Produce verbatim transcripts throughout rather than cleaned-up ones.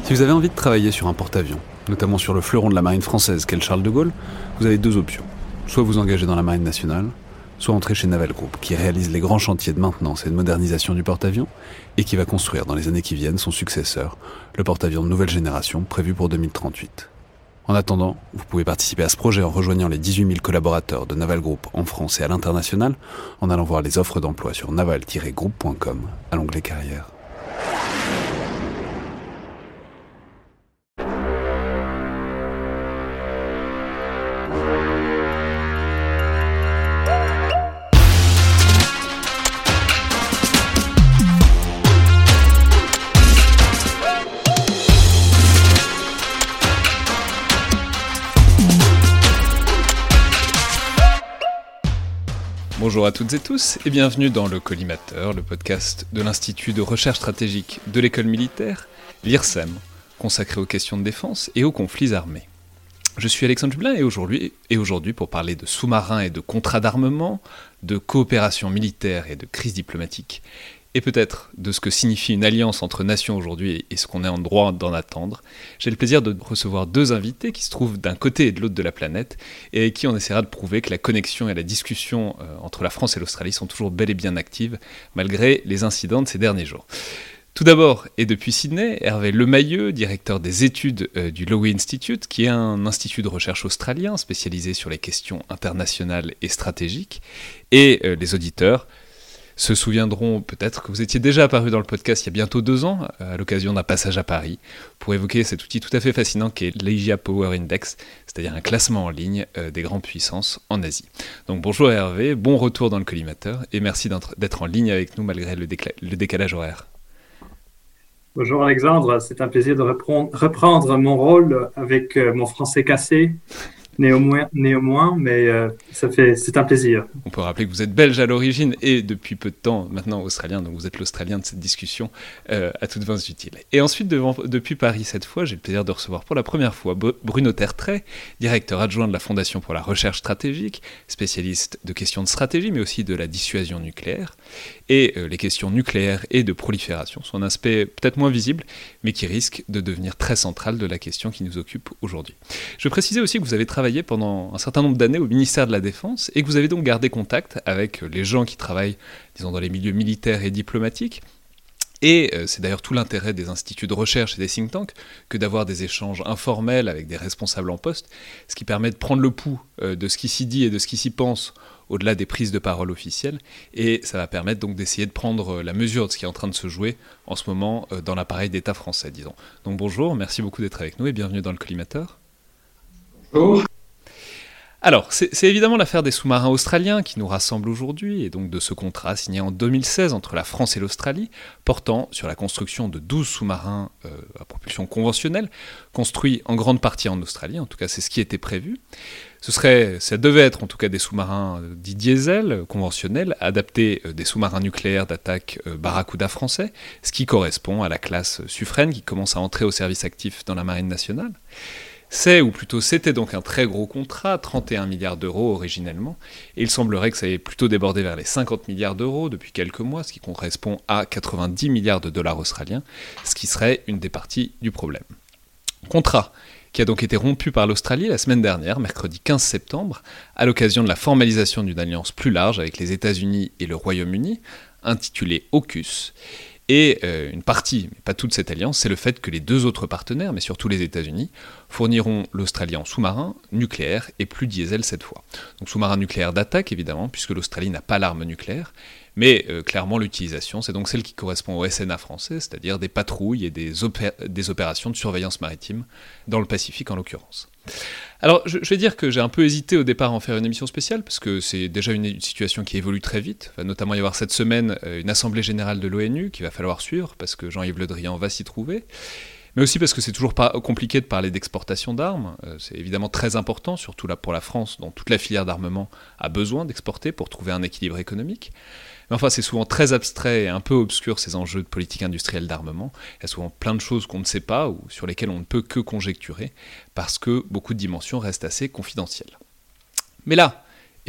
Si vous avez envie de travailler sur un porte-avions, notamment sur le fleuron de la marine française qu'est le Charles de Gaulle, vous avez deux options. Soit vous engagez dans la marine nationale, soit entrer chez Naval Group, qui réalise les grands chantiers de maintenance et de modernisation du porte-avions, et qui va construire dans les années qui viennent son successeur, le porte-avions de nouvelle génération prévu pour deux mille trente-huit. En attendant, vous pouvez participer à ce projet en rejoignant les dix-huit mille collaborateurs de Naval Group en France et à l'international, en allant voir les offres d'emploi sur naval tiret group point com à l'onglet carrière. Bonjour à toutes et tous et bienvenue dans le Collimateur, le podcast de l'Institut de recherche stratégique de l'école militaire, l'I R S E M, consacré aux questions de défense et aux conflits armés. Je suis Alexandre Jublin et aujourd'hui, et aujourd'hui pour parler de sous-marins et de contrats d'armement, de coopération militaire et de crise diplomatique, et peut-être de ce que signifie une alliance entre nations aujourd'hui et ce qu'on est en droit d'en attendre, j'ai le plaisir de recevoir deux invités qui se trouvent d'un côté et de l'autre de la planète et avec qui on essaiera de prouver que la connexion et la discussion euh, entre la France et l'Australie sont toujours bel et bien actives malgré les incidents de ces derniers jours. Tout d'abord, et depuis Sydney, Hervé Lemayeux, directeur des études euh, du Lowy Institute, qui est un institut de recherche australien spécialisé sur les questions internationales et stratégiques, et euh, les auditeurs se souviendront peut-être que vous étiez déjà apparu dans le podcast il y a bientôt deux ans, à l'occasion d'un passage à Paris, pour évoquer cet outil tout à fait fascinant qu'est l'Asia Power Index, c'est-à-dire un classement en ligne euh, des grandes puissances en Asie. Donc bonjour Hervé, bon retour dans le Collimateur, et merci d'être en ligne avec nous malgré le, décla- le décalage horaire. Bonjour Alexandre, c'est un plaisir de reprendre, reprendre mon rôle avec euh, mon français cassé. Néanmoins, néanmoins, mais euh, ça fait, c'est un plaisir. On peut rappeler que vous êtes belge à l'origine et depuis peu de temps maintenant australien, donc vous êtes l'Australien de cette discussion euh, à toutes fins utiles. Et ensuite, devant, depuis Paris cette fois, j'ai le plaisir de recevoir pour la première fois Bruno Tertrais, directeur adjoint de la Fondation pour la recherche stratégique, spécialiste de questions de stratégie, mais aussi de la dissuasion nucléaire. Et euh, les questions nucléaires et de prolifération sont un aspect peut-être moins visible, mais qui risque de devenir très central de la question qui nous occupe aujourd'hui. Je précisais aussi que vous avez travaillé pendant un certain nombre d'années au ministère de la Défense et que vous avez donc gardé contact avec les gens qui travaillent, disons, dans les milieux militaires et diplomatiques. Et euh, c'est d'ailleurs tout l'intérêt des instituts de recherche et des think tanks que d'avoir des échanges informels avec des responsables en poste, ce qui permet de prendre le pouls euh, de ce qui s'y dit et de ce qui s'y pense au-delà des prises de parole officielles, et ça va permettre donc d'essayer de prendre la mesure de ce qui est en train de se jouer en ce moment euh, dans l'appareil d'État français, disons. Donc bonjour, merci beaucoup d'être avec nous et bienvenue dans le Collimateur. Bonjour. Alors, c'est, c'est évidemment l'affaire des sous-marins australiens qui nous rassemble aujourd'hui, et donc de ce contrat signé en deux mille seize entre la France et l'Australie, portant sur la construction de douze sous-marins euh, à propulsion conventionnelle, construits en grande partie en Australie, en tout cas c'est ce qui était prévu. Ce serait, ça devait être en tout cas des sous-marins euh, dits diesel, euh, conventionnels, adaptés euh, des sous-marins nucléaires d'attaque euh, Barracuda français, ce qui correspond à la classe Suffren qui commence à entrer au service actif dans la Marine nationale. C'est, ou plutôt c'était donc un très gros contrat, trente et un milliards d'euros originellement, et il semblerait que ça ait plutôt débordé vers les cinquante milliards d'euros depuis quelques mois, ce qui correspond à quatre-vingt-dix milliards de dollars australiens, ce qui serait une des parties du problème. Contrat qui a donc été rompu par l'Australie la semaine dernière, mercredi quinze septembre, à l'occasion de la formalisation d'une alliance plus large avec les États-Unis et le Royaume-Uni, intitulée AUKUS. Et euh, une partie, mais pas toute cette alliance, c'est le fait que les deux autres partenaires, mais surtout les États-Unis, fourniront l'Australie en sous-marin, nucléaire et plus diesel cette fois. Donc sous-marin nucléaire d'attaque évidemment, puisque l'Australie n'a pas l'arme nucléaire, mais euh, clairement l'utilisation, c'est donc celle qui correspond au S N A français, c'est-à-dire des patrouilles et des, opé- des opérations de surveillance maritime, dans le Pacifique en l'occurrence. Alors, je, je vais dire que j'ai un peu hésité au départ à en faire une émission spéciale, parce que c'est déjà une, une situation qui évolue très vite. Il va notamment y avoir cette semaine euh, une assemblée générale de l'ONU qu'il va falloir suivre, parce que Jean-Yves Le Drian va s'y trouver. Mais aussi parce que c'est toujours pas compliqué de parler d'exportation d'armes. Euh, c'est évidemment très important, surtout là pour la France, dont toute la filière d'armement a besoin d'exporter pour trouver un équilibre économique. Mais enfin, c'est souvent très abstrait et un peu obscur ces enjeux de politique industrielle d'armement. Il y a souvent plein de choses qu'on ne sait pas ou sur lesquelles on ne peut que conjecturer, parce que beaucoup de dimensions restent assez confidentielles. Mais là,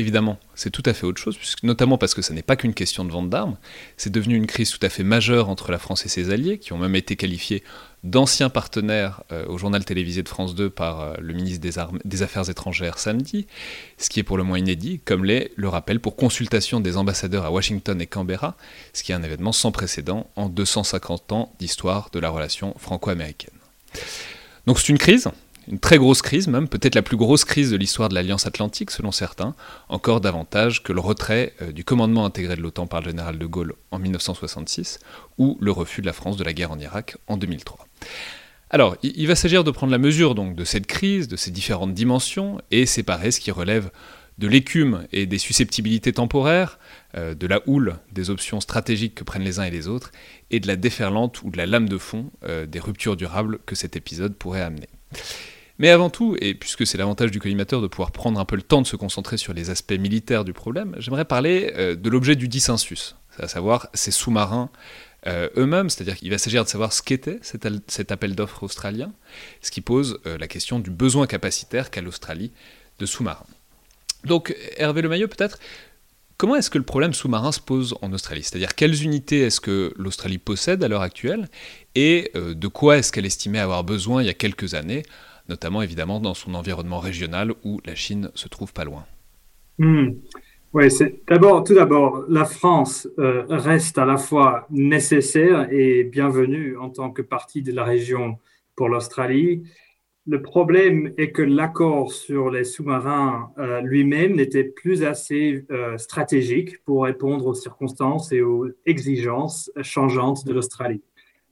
évidemment, c'est tout à fait autre chose, puisque, notamment parce que ça n'est pas qu'une question de vente d'armes, c'est devenu une crise tout à fait majeure entre la France et ses alliés, qui ont même été qualifiés d'anciens partenaires euh, au journal télévisé de France deux par euh, le ministre des, Armes, des Affaires étrangères samedi, ce qui est pour le moins inédit, comme l'est le rappel pour consultation des ambassadeurs à Washington et Canberra, ce qui est un événement sans précédent en deux cent cinquante ans d'histoire de la relation franco-américaine. Donc c'est une crise, une très grosse crise même, peut-être la plus grosse crise de l'histoire de l'Alliance Atlantique selon certains, encore davantage que le retrait euh, du commandement intégré de l'OTAN par le général de Gaulle en dix-neuf cent soixante-six ou le refus de la France de la guerre en Irak en deux mille trois. Alors, il va s'agir de prendre la mesure donc de cette crise, de ses différentes dimensions, et séparer ce qui relève de l'écume et des susceptibilités temporaires, euh, de la houle des options stratégiques que prennent les uns et les autres, et de la déferlante ou de la lame de fond euh, des ruptures durables que cet épisode pourrait amener. Mais avant tout, et puisque c'est l'avantage du collimateur de pouvoir prendre un peu le temps de se concentrer sur les aspects militaires du problème, j'aimerais parler euh, de l'objet du dissensus, à savoir ces sous-marins euh, eux-mêmes, c'est-à-dire qu'il va s'agir de savoir ce qu'était cet, al- cet appel d'offres australien, ce qui pose euh, la question du besoin capacitaire qu'a l'Australie de sous-marins. Donc, Hervé Lemailleux, peut-être, comment est-ce que le problème sous-marin se pose en Australie ? C'est-à-dire, quelles unités est-ce que l'Australie possède à l'heure actuelle, et euh, de quoi est-ce qu'elle estimait avoir besoin il y a quelques années, notamment évidemment dans son environnement régional où la Chine se trouve pas loin. Mmh. Oui, c'est d'abord, tout d'abord, la France euh, reste à la fois nécessaire et bienvenue en tant que partie de la région pour l'Australie. Le problème est que l'accord sur les sous-marins euh, lui-même n'était plus assez euh, stratégique pour répondre aux circonstances et aux exigences changeantes de l'Australie.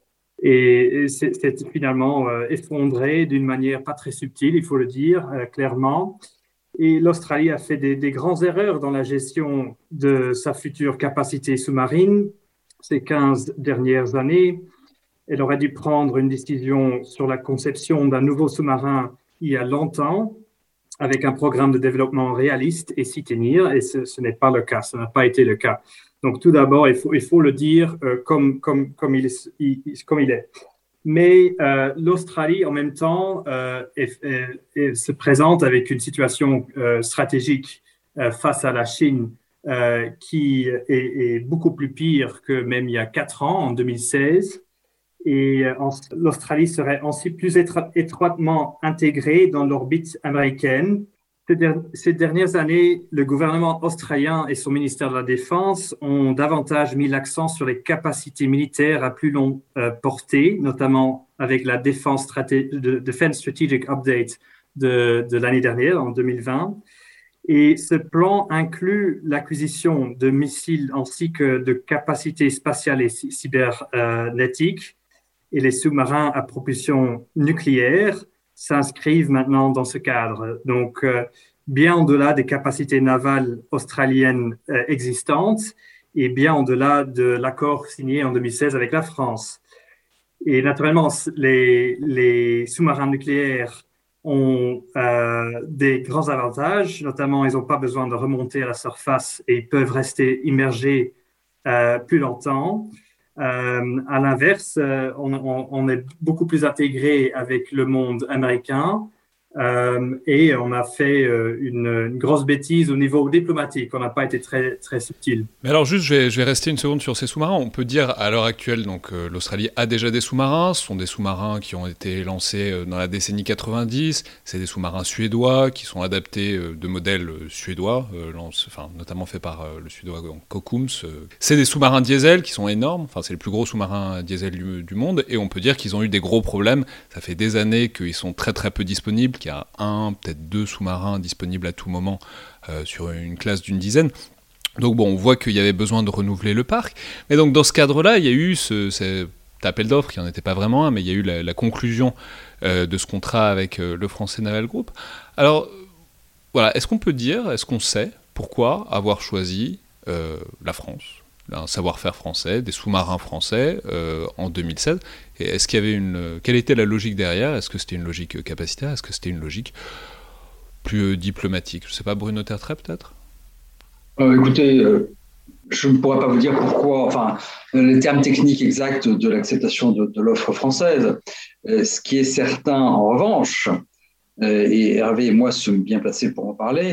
Et c'est, c'est finalement euh, effondré d'une manière pas très subtile, il faut le dire euh, clairement. Et l'Australie a fait des, des grandes erreurs dans la gestion de sa future capacité sous-marine ces quinze dernières années. Elle aurait dû prendre une décision sur la conception d'un nouveau sous-marin il y a longtemps, avec un programme de développement réaliste et s'y tenir, et ce, ce n'est pas le cas, ça n'a pas été le cas. Donc, tout d'abord, il faut, il faut le dire euh, comme, comme, comme, il est, il, comme il est. Mais euh, l'Australie, en même temps, euh, est, est, est, se présente avec une situation euh, stratégique euh, face à la Chine euh, qui est, est beaucoup plus pire que même il y a quatre ans, en deux mille seize. Et euh, en, l'Australie serait ainsi plus étro- étroitement intégrée dans l'orbite américaine. Ces dernières années, le gouvernement australien et son ministère de la Défense ont davantage mis l'accent sur les capacités militaires à plus longue euh, portée, notamment avec la Defense, Straté- de, Defense Strategic Update de, de l'année dernière, en deux mille vingt. Et ce plan inclut l'acquisition de missiles ainsi que de capacités spatiales et cybernétiques. Et les sous-marins à propulsion nucléaire s'inscrivent maintenant dans ce cadre. Donc, euh, bien au-delà des capacités navales australiennes euh, existantes et bien au-delà de l'accord signé en deux mille seize avec la France. Et naturellement, les, les sous-marins nucléaires ont euh, des grands avantages, notamment ils n'ont pas besoin de remonter à la surface et ils peuvent rester immergés euh, plus longtemps. Euh, à l'inverse, euh, on, on, on est beaucoup plus intégré avec le monde américain euh, et on a fait euh, une, une grosse bêtise au niveau diplomatique. On n'a pas été très, très subtil. Mais alors juste, je vais, je vais rester une seconde sur ces sous-marins. On peut dire à l'heure actuelle, donc euh, l'Australie a déjà des sous-marins. Ce sont des sous-marins qui ont été lancés euh, dans la décennie quatre-vingt-dix. C'est des sous-marins suédois qui sont adaptés euh, de modèles euh, suédois, euh, lance, enfin, notamment faits par euh, le suédois Kockums. Euh. C'est des sous-marins diesel qui sont énormes. Enfin, c'est les plus gros sous-marins diesel du, du monde. Et on peut dire qu'ils ont eu des gros problèmes. Ça fait des années qu'ils sont très très peu disponibles, qu'il y a un, peut-être deux sous-marins disponibles à tout moment euh, sur une classe d'une dizaine. Donc bon, on voit qu'il y avait besoin de renouveler le parc. Mais donc dans ce cadre-là, il y a eu ce, cet appel d'offres, qui n'en était pas vraiment un, mais il y a eu la, la conclusion euh, de ce contrat avec euh, le Français Naval Group. Alors voilà, est-ce qu'on peut dire, est-ce qu'on sait pourquoi avoir choisi euh, la France, un savoir-faire français, des sous-marins français euh, en deux mille seize ? Et est-ce qu'il y avait une, quelle était la logique derrière ? Est-ce que c'était une logique capacitaire ? Est-ce que c'était une logique plus euh, diplomatique ? Je ne sais pas, Bruno Tertrais peut-être ? Euh, écoutez, euh, je ne pourrais pas vous dire pourquoi, enfin, les termes techniques exacts de l'acceptation de, de l'offre française. Euh, ce qui est certain, en revanche, euh, et Hervé et moi sommes bien placés pour en parler,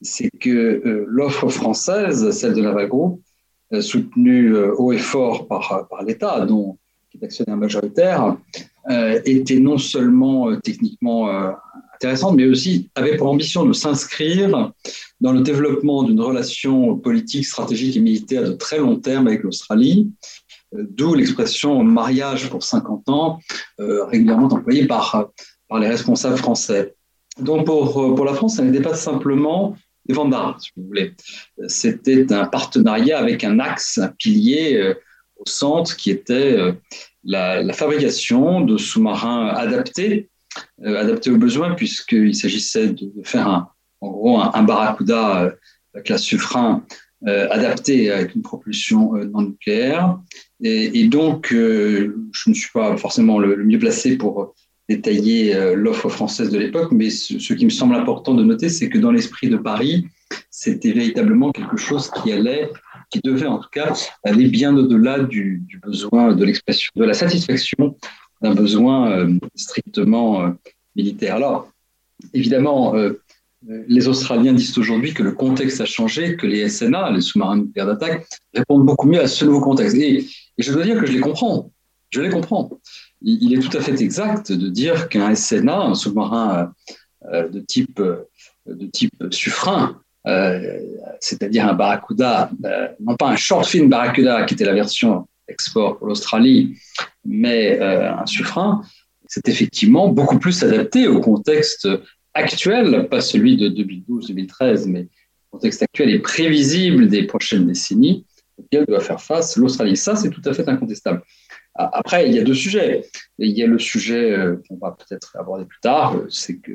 c'est que euh, l'offre française, celle de Naval Group, euh, soutenue euh, haut et fort par, par l'État, dont qui est actionnaire majoritaire, euh, était non seulement euh, techniquement euh, intéressante, mais aussi avait pour ambition de s'inscrire dans le développement d'une relation politique, stratégique et militaire de très long terme avec l'Australie, euh, d'où l'expression mariage pour cinquante ans, euh, régulièrement employée par, par les responsables français. Donc pour, pour la France, ça n'était pas simplement des ventes d'armes, si vous voulez. C'était un partenariat avec un axe, un pilier euh, au centre qui était euh, la, la fabrication de sous-marins adaptés, euh, adaptés aux besoins, puisqu'il s'agissait de, de faire un, en gros un, un Barracuda euh, la classe Suffren euh, adapté avec une propulsion euh, non nucléaire. Et, et donc, euh, je ne suis pas forcément le, le mieux placé pour détailler euh, l'offre française de l'époque, mais ce, ce qui me semble important de noter, c'est que dans l'esprit de Paris, c'était véritablement quelque chose qui allait, qui devait en tout cas aller bien au-delà du, du besoin de l'expression, de la satisfaction d'un besoin euh, strictement euh, militaire. Alors, évidemment, euh, les Australiens disent aujourd'hui que le contexte a changé, que les S N A, les sous-marins nucléaires d'attaque, répondent beaucoup mieux à ce nouveau contexte. Et, et je dois dire que je les comprends. Je les comprends. Il, il est tout à fait exact de dire qu'un S N A, un sous-marin euh, de type, euh, de type Suffren, euh, c'est-à-dire un Barracuda, euh, non pas un short fin Barracuda qui était la version export pour l'Australie, mais euh, un Suffren, c'est effectivement beaucoup plus adapté au contexte actuel, pas celui de deux mille douze deux mille treize, mais le contexte actuel et prévisible des prochaines décennies auquel doit faire face l'Australie. Ça, c'est tout à fait incontestable. Après, il y a deux sujets. Il y a le sujet qu'on va peut-être aborder plus tard, c'est que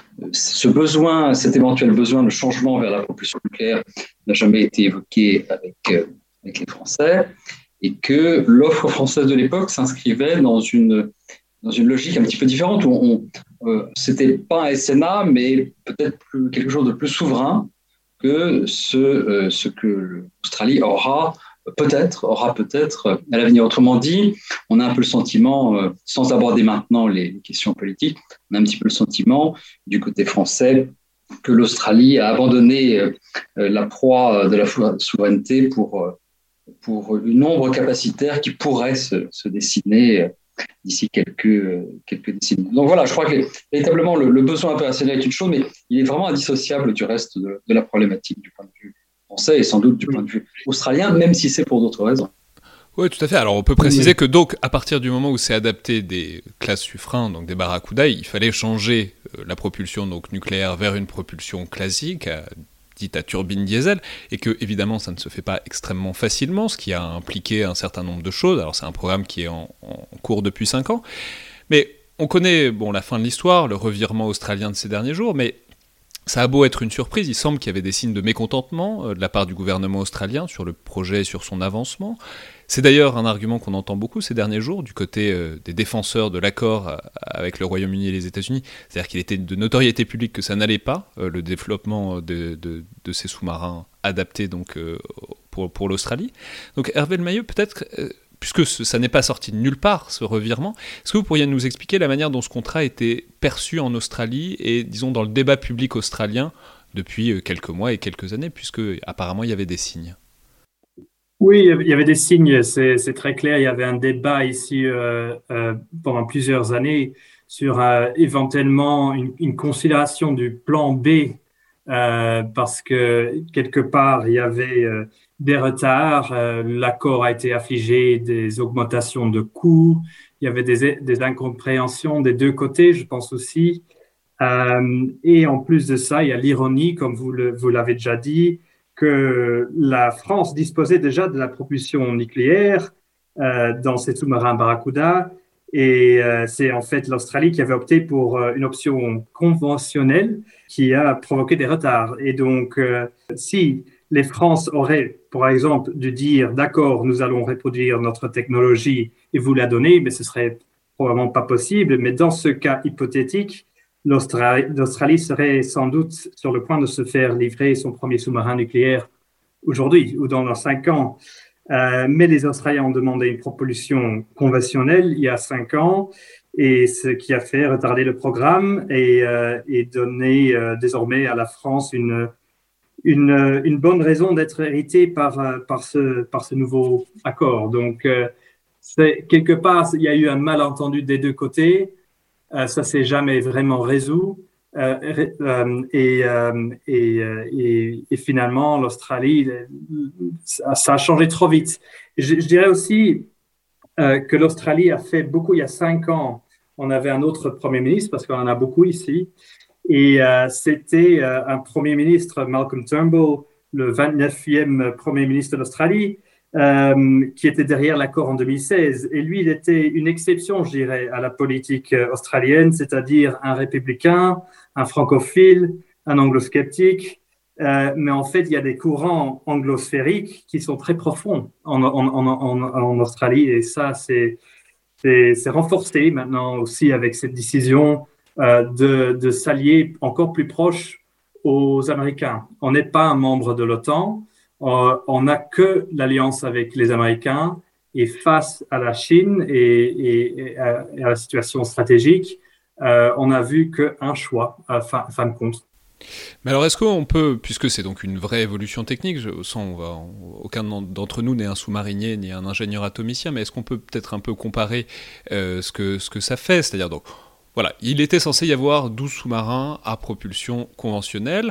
ce besoin, cet éventuel besoin de changement vers la propulsion nucléaire n'a jamais été évoqué avec, avec les Français et que l'offre française de l'époque s'inscrivait dans une, dans une logique un petit peu différente où on, euh, c'était pas un S N A, mais peut-être plus, quelque chose de plus souverain que ce, euh, ce que l'Australie aura peut-être, aura peut-être à l'avenir. Autrement dit, on a un peu le sentiment, euh, sans aborder maintenant les questions politiques, on a un petit peu le sentiment du côté français que l'Australie a abandonné euh, la proie de la souveraineté pour, euh, pour une ombre capacitaire qui pourrait se, se dessiner euh, d'ici quelques, quelques décennies. Donc voilà, je crois que véritablement le, le besoin opérationnel est une chose, mais il est vraiment indissociable du reste de, de la problématique du point de vue français et sans doute du point de vue australien, même si c'est pour d'autres raisons. Oui, tout à fait. Alors, on peut préciser que donc, à partir du moment où c'est adapté des classes Suffren, donc des Barracuda, il fallait changer euh, la propulsion donc nucléaire vers une propulsion classique, à, dite à turbine diesel, et que évidemment, ça ne se fait pas extrêmement facilement, ce qui a impliqué un certain nombre de choses. Alors, c'est un programme qui est en, en cours depuis cinq ans, mais on connaît bon la fin de l'histoire, le revirement australien de ces derniers jours, mais ça a beau être une surprise, il semble qu'il y avait des signes de mécontentement euh, de la part du gouvernement australien sur le projet et sur son avancement. C'est d'ailleurs un argument qu'on entend beaucoup ces derniers jours du côté euh, des défenseurs de l'accord euh, avec le Royaume-Uni et les États-Unis. C'est-à-dire qu'il était de notoriété publique que ça n'allait pas, euh, le développement de, de, de ces sous-marins adaptés donc, euh, pour, pour l'Australie. Donc Hervé Le Mayeux, peut-être... Euh, puisque ce, ça n'est pas sorti de nulle part, ce revirement, est-ce que vous pourriez nous expliquer la manière dont ce contrat a été perçu en Australie et, disons, dans le débat public australien depuis quelques mois et quelques années, puisque apparemment il y avait des signes? Oui, il y avait des signes, c'est, c'est très clair. Il y avait un débat ici euh, euh, pendant plusieurs années sur euh, éventuellement une, une considération du plan B, euh, parce que quelque part, il y avait... Euh, des retards, euh, l'accord a été affligé des augmentations de coûts, il y avait des, des incompréhensions des deux côtés, je pense aussi. Euh, et en plus de ça, il y a l'ironie, comme vous, le, vous l'avez déjà dit, que la France disposait déjà de la propulsion nucléaire euh, dans ses sous-marins Barracuda, et euh, c'est en fait l'Australie qui avait opté pour euh, une option conventionnelle qui a provoqué des retards. Et donc, euh, si les France auraient, par exemple, dû dire « d'accord, nous allons reproduire notre technologie et vous la donner », mais ce serait probablement pas possible. Mais dans ce cas hypothétique, l'Australie, l'Australie serait sans doute sur le point de se faire livrer son premier sous-marin nucléaire aujourd'hui ou dans cinq ans. Euh, mais les Australiens ont demandé une propulsion conventionnelle il y a cinq ans, et ce qui a fait retarder le programme et, euh, et donner euh, désormais à la France une une, une bonne raison d'être hérité par, par, ce, par ce nouveau accord. Donc, euh, c'est, quelque part, il y a eu un malentendu des deux côtés. Euh, ça ne s'est jamais vraiment résolu. Euh, euh, et, euh, et, et, et finalement, l'Australie, ça, ça a changé trop vite. Je, je dirais aussi euh, que l'Australie a fait beaucoup, il y a cinq ans, on avait un autre Premier ministre, parce qu'on en a beaucoup ici, et euh, c'était euh, un Premier ministre, Malcolm Turnbull, le vingt-neuvième Premier ministre de l'Australie, euh, qui était derrière l'accord en deux mille seize. Et lui, il était une exception, je dirais, à la politique australienne, c'est-à-dire un républicain, un francophile, un anglo-sceptique. Euh, mais en fait, il y a des courants anglosphériques qui sont très profonds en, en, en, en, en Australie. Et ça, c'est, c'est, c'est renforcé maintenant aussi avec cette décision euh, de, de s'allier encore plus proche aux Américains. On n'est pas un membre de l'OTAN. Euh, on n'a que l'alliance avec les Américains. Et face à la Chine et, et, et, à, et à la situation stratégique, euh, on n'a vu qu'un choix, à fin, fin de compte. Mais alors, est-ce qu'on peut, puisque c'est donc une vraie évolution technique, je sens on va, aucun d'entre nous n'est un sous-marinier ni un ingénieur atomicien, mais est-ce qu'on peut peut-être un peu comparer euh, ce que, ce que ça fait ? C'est-à-dire, donc, voilà, il était censé y avoir douze sous-marins à propulsion conventionnelle,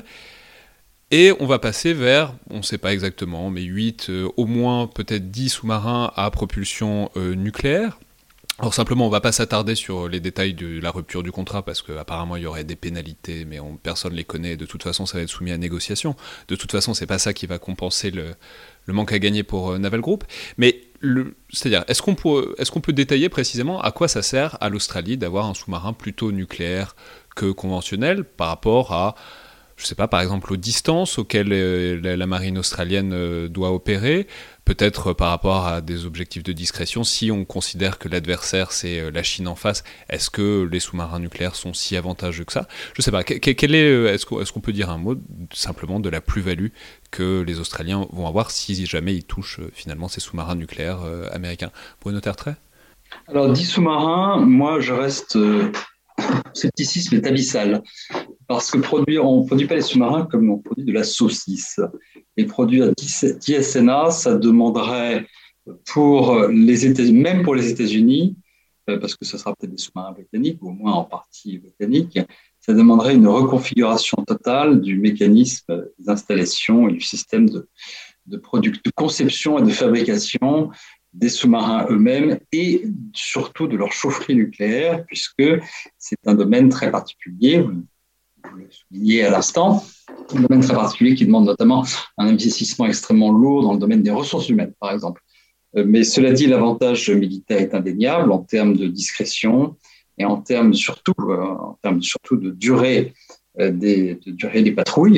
et on va passer vers, on ne sait pas exactement, mais huit, euh, au moins peut-être dix sous-marins à propulsion euh, nucléaire. Alors simplement, on ne va pas s'attarder sur les détails de la rupture du contrat parce qu'apparemment il y aurait des pénalités, mais on, personne ne les connaît. De toute façon, ça va être soumis à négociation. De toute façon, c'est pas ça qui va compenser le, le manque à gagner pour euh, Naval Group. Mais le, c'est-à-dire, est-ce qu'on peut, est-ce qu'on peut détailler précisément à quoi ça sert à l'Australie d'avoir un sous-marin plutôt nucléaire que conventionnel par rapport à, je ne sais pas, par exemple aux distances auxquelles euh, la, la marine australienne euh, doit opérer, peut-être par rapport à des objectifs de discrétion, si on considère que l'adversaire c'est la Chine en face, est-ce que les sous-marins nucléaires sont si avantageux que ça ? Je ne sais pas, quel est, est-ce qu'on, est-ce qu'on peut dire un mot simplement de la plus-value que les Australiens vont avoir si jamais ils touchent finalement ces sous-marins nucléaires euh, américains ? Bruno Tertrais ? Alors, dix sous-marins, moi je reste... Euh, scepticisme est abyssal. Parce que produire, on ne produit pas les sous-marins comme on produit de la saucisse. Et produire dix S N A, ça demanderait, pour les États-Unis, même pour les États-Unis, parce que ce sera peut-être des sous-marins britanniques, ou au moins en partie britanniques, ça demanderait une reconfiguration totale du mécanisme des installations et du système de, de, product, de conception et de fabrication des sous-marins eux-mêmes et surtout de leur chaufferie nucléaire, puisque c'est un domaine très particulier, vous le soulignez à l'instant, un domaine très particulier qui demande notamment un investissement extrêmement lourd dans le domaine des ressources humaines, par exemple. Mais cela dit, l'avantage militaire est indéniable en termes de discrétion et en termes surtout, en termes surtout de durée des, de durée des patrouilles.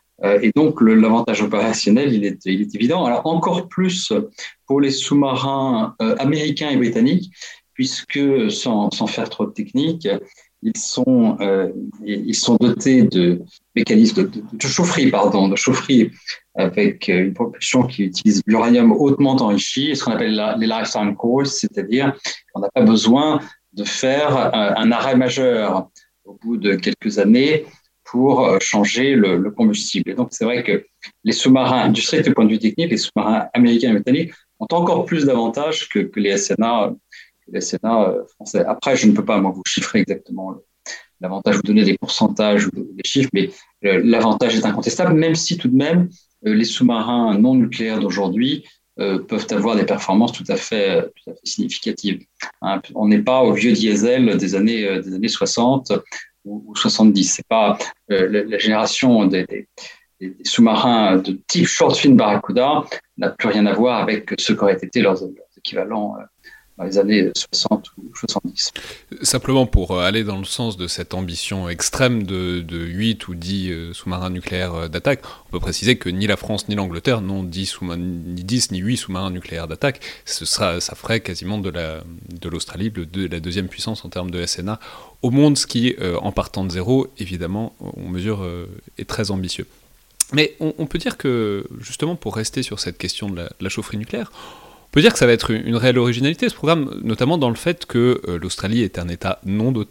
Et donc, le, l'avantage opérationnel, il est, il est évident. Alors, encore plus pour les sous-marins euh, américains et britanniques, puisque, sans, sans faire trop de technique, ils sont, euh, ils sont dotés de mécanismes de, de, de chaufferie, pardon, de chaufferie avec une propulsion qui utilise l'uranium hautement enrichi, ce qu'on appelle la, les lifetime cores, c'est-à-dire qu'on n'a pas besoin de faire un, un arrêt majeur au bout de quelques années pour changer le, le combustible. Et donc, c'est vrai que les sous-marins, du strict point de vue technique, les sous-marins américains et britanniques ont encore plus d'avantages que, que les S N A, que les S N A français. Après, je ne peux pas, moi, vous chiffrer exactement le, l'avantage, vous donner des pourcentages ou des chiffres, mais l'avantage est incontestable, même si tout de même, les sous-marins non nucléaires d'aujourd'hui euh, peuvent avoir des performances tout à fait, tout à fait significatives. Hein, on n'est pas au vieux diesel des années, des années soixante, ou soixante-dix. C'est pas euh, la, la génération des, des, des sous-marins de type short fin Barracuda n'a plus rien à voir avec ce qu'auraient été leurs, leurs équivalents euh, dans les années soixante ou soixante-dix. Simplement pour aller dans le sens de cette ambition extrême de, de huit ou dix euh, sous-marins nucléaires d'attaque, on peut préciser que ni la France ni l'Angleterre n'ont dix, sous- ni dix ni huit sous-marins nucléaires d'attaque. Ce sera, ça ferait quasiment de, la, de l'Australie de, de la deuxième puissance en termes de S N A au monde, ce qui, euh, en partant de zéro, évidemment, on mesure, euh, est très ambitieux. Mais on, on peut dire que, justement, pour rester sur cette question de la, de la chaufferie nucléaire, on peut dire que ça va être une, une réelle originalité, ce programme, notamment dans le fait que euh, l'Australie est un État non doté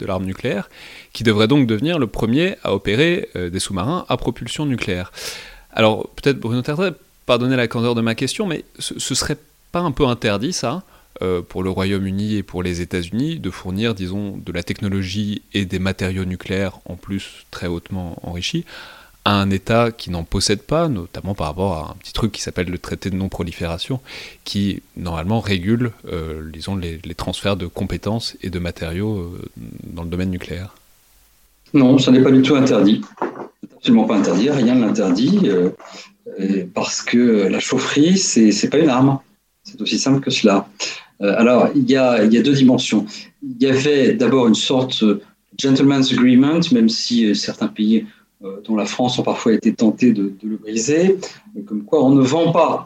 de l'arme nucléaire, qui devrait donc devenir le premier à opérer euh, des sous-marins à propulsion nucléaire. Alors, peut-être Bruno Tertrais, pardonnez la candeur de ma question, mais ce, ce serait pas un peu interdit, ça, euh, pour le Royaume-Uni et pour les États-Unis, de fournir, disons, de la technologie et des matériaux nucléaires, en plus très hautement enrichis, à un État qui n'en possède pas, notamment par rapport à un petit truc qui s'appelle le traité de non-prolifération, qui normalement régule, euh, disons, les, les transferts de compétences et de matériaux euh, dans le domaine nucléaire. Non, ça n'est pas du tout interdit. C'est absolument pas interdit, rien ne l'interdit, euh, euh, parce que la chaufferie, c'est, c'est pas une arme. C'est aussi simple que cela. Euh, alors, il y a, il y a deux dimensions. Il y avait d'abord une sorte de gentleman's agreement, même si euh, certains pays euh, dont la France ont parfois été tentés de, de le briser, comme quoi on ne vend pas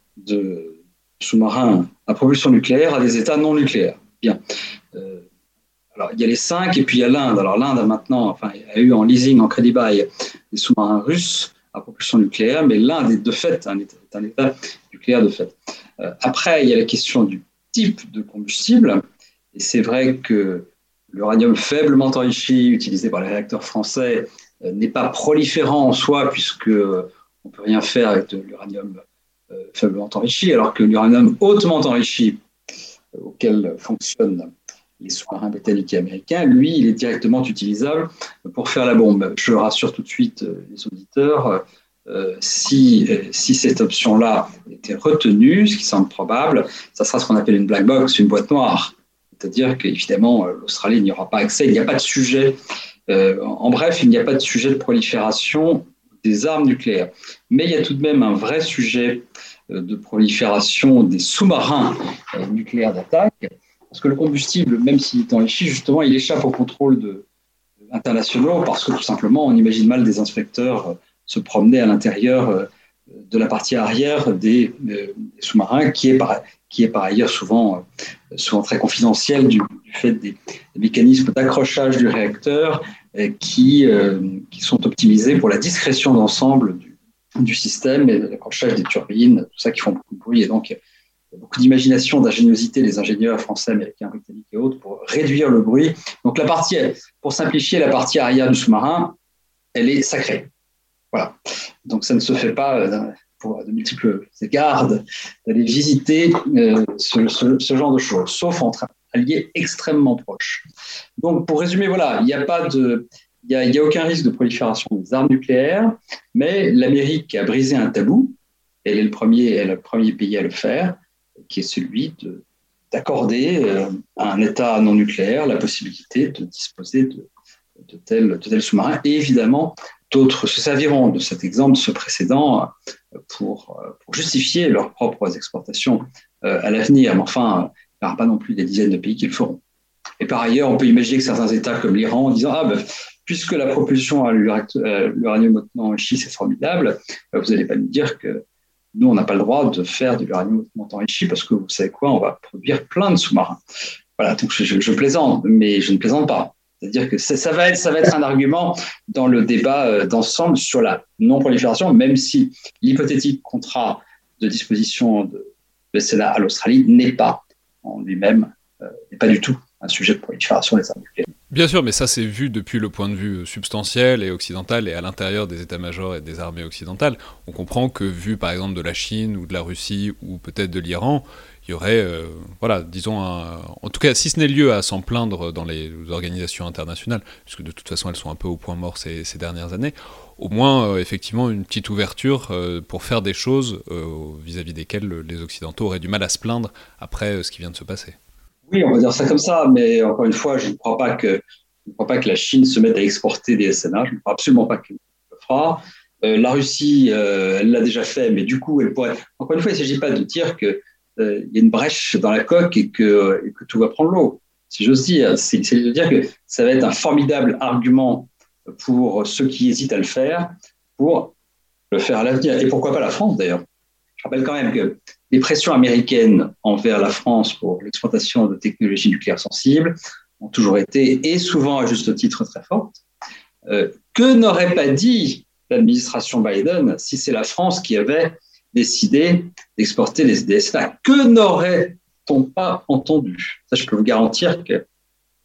de sous-marins à propulsion nucléaire à des États non nucléaires. Bien. Euh, alors, il y a les cinq, et puis il y a l'Inde. Alors, l'Inde a maintenant, enfin, a eu en leasing, en crédit bail, des sous-marins russes à propulsion nucléaire, mais l'Inde est de fait un État, un État nucléaire de fait. Euh, après, il y a la question du type de combustible, et c'est vrai que l'uranium faiblement enrichi utilisé par les réacteurs français euh, n'est pas proliférant en soi, puisque euh, on ne peut rien faire avec de l'uranium euh, faiblement enrichi, alors que l'uranium hautement enrichi, euh, auquel fonctionnent les sous-marins britanniques et américains, lui, il est directement utilisable pour faire la bombe. Je rassure tout de suite euh, les auditeurs, euh, si, euh, si cette option-là était retenue, ce qui semble probable, ça sera ce qu'on appelle une black box, une boîte noire. C'est-à-dire qu'évidemment, l'Australie n'y aura pas accès, il n'y a pas de sujet. Euh, en bref, il n'y a pas de sujet de prolifération des armes nucléaires. Mais il y a tout de même un vrai sujet de prolifération des sous-marins euh, nucléaires d'attaque, parce que le combustible, même s'il est enrichi, justement, il échappe au contrôle de, de internationaux, parce que tout simplement, on imagine mal des inspecteurs euh, se promener à l'intérieur euh, de la partie arrière des, euh, des sous-marins, qui est par, qui est par ailleurs souvent, euh, souvent très confidentiel du, du fait des, des mécanismes d'accrochage du réacteur euh, qui, euh, qui sont optimisés pour la discrétion d'ensemble du, du système et l'accrochage des turbines, tout ça qui font beaucoup de bruit. Et donc, il y a beaucoup d'imagination, d'ingéniosité des ingénieurs français, américains, britanniques et autres pour réduire le bruit. Donc, la partie, pour simplifier, la partie arrière du sous-marin, elle est sacrée. Voilà. Donc, ça ne se fait pas pour de multiples égards d'aller visiter euh, ce, ce, ce genre de choses, sauf entre alliés extrêmement proches. Donc, pour résumer, voilà, il n'y a pas de, il y a, il y a aucun risque de prolifération des armes nucléaires, mais l'Amérique a brisé un tabou. Elle est le premier, elle est le premier pays à le faire, qui est celui de, d'accorder euh, à un État non nucléaire la possibilité de disposer de, de tels de tels sous-marins. Et évidemment, d'autres se serviront de cet exemple, de ce précédent, pour, pour justifier leurs propres exportations euh, à l'avenir. Mais enfin, il n'y aura pas non plus des dizaines de pays qui le feront. Et par ailleurs, on peut imaginer que certains États comme l'Iran, en disant « Ah, ben, puisque la propulsion à l'uranium hautement enrichi, c'est formidable, ben, vous n'allez pas nous dire que nous, on n'a pas le droit de faire de l'uranium hautement enrichi parce que vous savez quoi, on va produire plein de sous-marins. » Voilà, donc je, je, je plaisante, mais je ne plaisante pas. C'est-à-dire que ça va, être, ça va être un argument dans le débat d'ensemble sur la non-prolifération, même si l'hypothétique contrat de disposition de, de Sénat à l'Australie n'est pas en lui-même, euh, n'est pas du tout un sujet de prolifération des armes nucléaires. Bien sûr, mais ça c'est vu depuis le point de vue substantiel et occidental et à l'intérieur des états-majors et des armées occidentales. On comprend que vu par exemple de la Chine ou de la Russie ou peut-être de l'Iran, il y aurait, euh, voilà, disons, un, en tout cas, si ce n'est lieu à s'en plaindre dans les organisations internationales, puisque de toute façon elles sont un peu au point mort ces, ces dernières années, au moins euh, effectivement une petite ouverture euh, pour faire des choses euh, vis-à-vis desquelles les Occidentaux auraient du mal à se plaindre après euh, ce qui vient de se passer. Oui, on va dire ça comme ça, mais encore une fois, je ne crois pas que, je ne crois pas que la Chine se mette à exporter des S N A, je ne crois absolument pas qu'elle le fera. Euh, la Russie, euh, elle l'a déjà fait, mais du coup, elle pourrait... Encore une fois, il ne s'agit pas de dire que il y a une brèche dans la coque et que, et que tout va prendre l'eau. Si j'ose dire, c'est, c'est de dire que ça va être un formidable argument pour ceux qui hésitent à le faire, pour le faire à l'avenir. Et pourquoi pas la France, d'ailleurs. Je rappelle quand même que les pressions américaines envers la France pour l'exploitation de technologies nucléaires sensibles ont toujours été, et souvent à juste titre, très fortes. Euh, que n'aurait pas dit l'administration Biden si c'est la France qui avait décidé d'exporter les S N A? Que n'aurait-on pas entendu? Ça, je peux vous garantir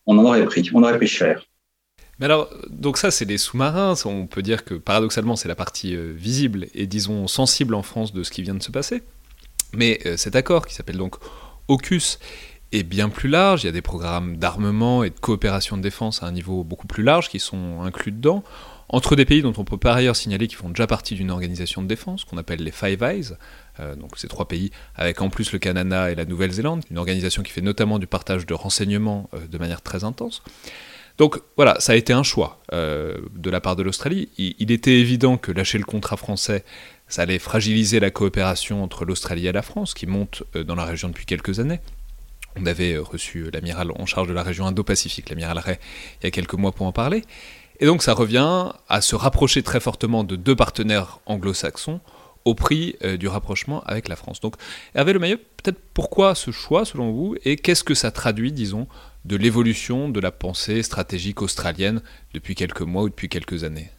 on en aurait pris, on aurait pris cher. Mais alors, donc ça, c'est les sous-marins. On peut dire que paradoxalement, c'est la partie euh, visible et disons sensible en France de ce qui vient de se passer. Mais euh, cet accord, qui s'appelle donc AUKUS, est bien plus large. Il y a des programmes d'armement et de coopération de défense à un niveau beaucoup plus large qui sont inclus dedans, entre des pays dont on peut par ailleurs signaler qu'ils font déjà partie d'une organisation de défense qu'on appelle les Five Eyes. Euh, donc ces trois pays, avec en plus le Canada et la Nouvelle-Zélande, une organisation qui fait notamment du partage de renseignements euh, de manière très intense. Donc voilà, ça a été un choix euh, de la part de l'Australie. Il, il était évident que lâcher le contrat français, ça allait fragiliser la coopération entre l'Australie et la France, qui monte euh, dans la région depuis quelques années. On avait euh, reçu l'amiral en charge de la région Indo-Pacifique, l'amiral Ray, il y a quelques mois pour en parler. Et donc ça revient à se rapprocher très fortement de deux partenaires anglo-saxons au prix euh, du rapprochement avec la France. Donc Hervé Le Maillot, peut-être pourquoi ce choix selon vous, et qu'est-ce que ça traduit, disons, de l'évolution de la pensée stratégique australienne depuis quelques mois ou depuis quelques années?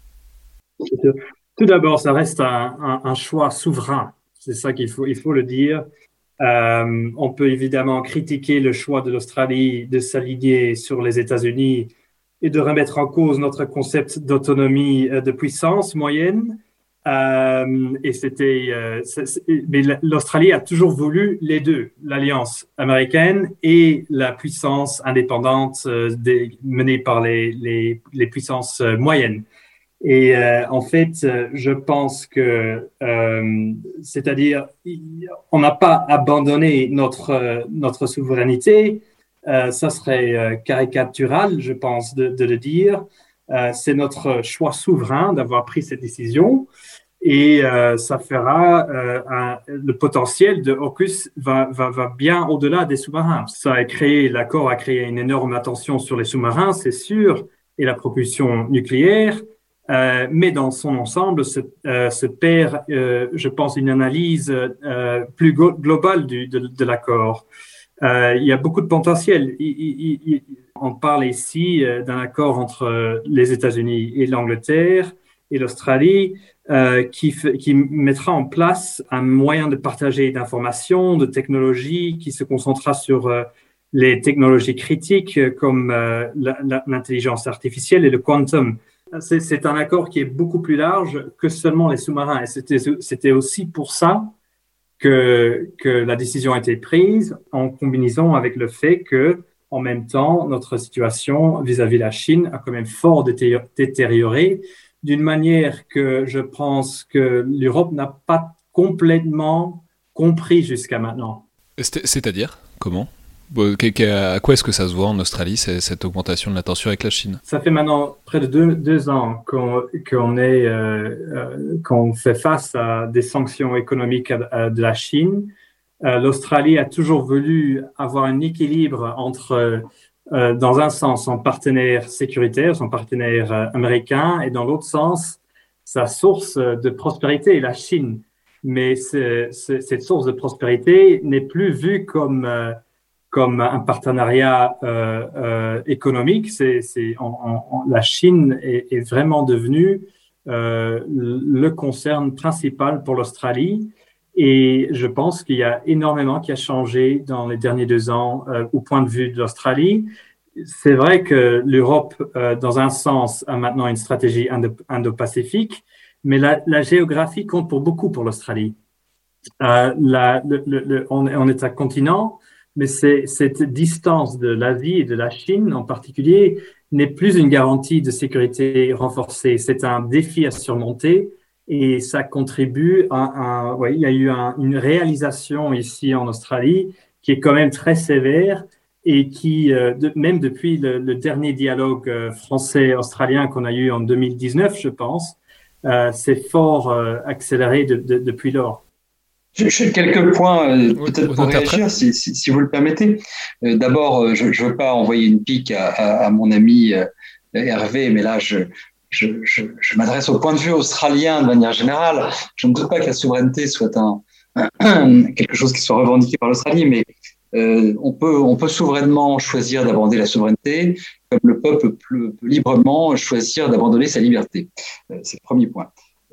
Tout d'abord, ça reste un, un, un choix souverain. C'est ça qu'il faut, il faut le dire. Euh, on peut évidemment critiquer le choix de l'Australie de s'aligner sur les États-Unis et de remettre en cause notre concept d'autonomie de puissance moyenne. Euh, et c'était, euh, c'est, c'est, mais l'Australie a toujours voulu les deux, l'alliance américaine et la puissance indépendante euh, des, menée par les, les, les puissances euh, moyennes. Et euh, en fait, euh, je pense que, euh, c'est-à-dire, on n'a pas abandonné notre euh, notre souveraineté. Euh, ça serait euh, caricatural, je pense, de, de le dire. Euh, c'est notre choix souverain d'avoir pris cette décision. Et euh, ça fera euh, un, le potentiel de AUKUS va, va, va bien au-delà des sous-marins. Ça a créé, l'accord a créé une énorme attention sur les sous-marins, c'est sûr, et la propulsion nucléaire. Euh, mais dans son ensemble, se, euh, se perd, euh, je pense, une analyse euh, plus go- globale du, de, de l'accord. Euh, il y a beaucoup de potentiel. Il, il, il, on parle ici euh, d'un accord entre les États-Unis et l'Angleterre et l'Australie, euh, qui, f- qui mettra en place un moyen de partager d'informations, de technologies, qui se concentrera sur euh, les technologies critiques euh, comme euh, la, la, l'intelligence artificielle et le quantum. C'est, c'est un accord qui est beaucoup plus large que seulement les sous-marins. Et c'était, c'était aussi pour ça que, que la décision a été prise en combinaison avec le fait que, en même temps, notre situation vis-à-vis de la Chine a quand même fort détérioré d'une manière que je pense que l'Europe n'a pas complètement compris jusqu'à maintenant. C'est-à-dire, comment ? À quoi est-ce que ça se voit en Australie, cette augmentation de la tension avec la Chine ? Ça fait maintenant près de deux, deux ans qu'on, qu'on, est, euh, euh, qu'on fait face à des sanctions économiques à, à de la Chine. Euh, L'Australie a toujours voulu avoir un équilibre entre, euh, dans un sens, son partenaire sécuritaire, son partenaire euh, américain, et dans l'autre sens, sa source de prospérité, la Chine. Mais c'est, c'est, cette source de prospérité n'est plus vue comme... Euh, comme un partenariat euh, euh, économique. C'est, c'est, en, en, la Chine est, est vraiment devenue euh, le concern principal pour l'Australie. Et je pense qu'il y a énormément qui a changé dans les derniers deux ans euh, au point de vue de l'Australie. C'est vrai que l'Europe, euh, dans un sens, a maintenant une stratégie indo- indo-pacifique, mais la, la géographie compte pour beaucoup pour l'Australie. Euh, la, le, le, le, on, on est un continent, mais c'est, cette distance de l'Asie et de la Chine en particulier n'est plus une garantie de sécurité renforcée. C'est un défi à surmonter et ça contribue à, à ouais, il y a eu un, une réalisation ici en Australie qui est quand même très sévère et qui, euh, de, même depuis le, le dernier dialogue euh, français-australien qu'on a eu en deux mille dix-neuf, je pense, euh, c'est fort euh, accéléré de, de, depuis lors. Je fais quelques points, euh, peut-être pour réagir, si, si, si vous le permettez. Euh, d'abord, je ne veux pas envoyer une pique à, à, à mon ami euh, Hervé, mais là, je, je, je, je m'adresse au point de vue australien de manière générale. Je ne doute pas que la souveraineté soit un, un, quelque chose qui soit revendiqué par l'Australie, mais euh, on peut, on peut souverainement choisir d'abandonner la souveraineté, comme le peuple peut, peut librement choisir d'abandonner sa liberté. Euh, c'est le premier point.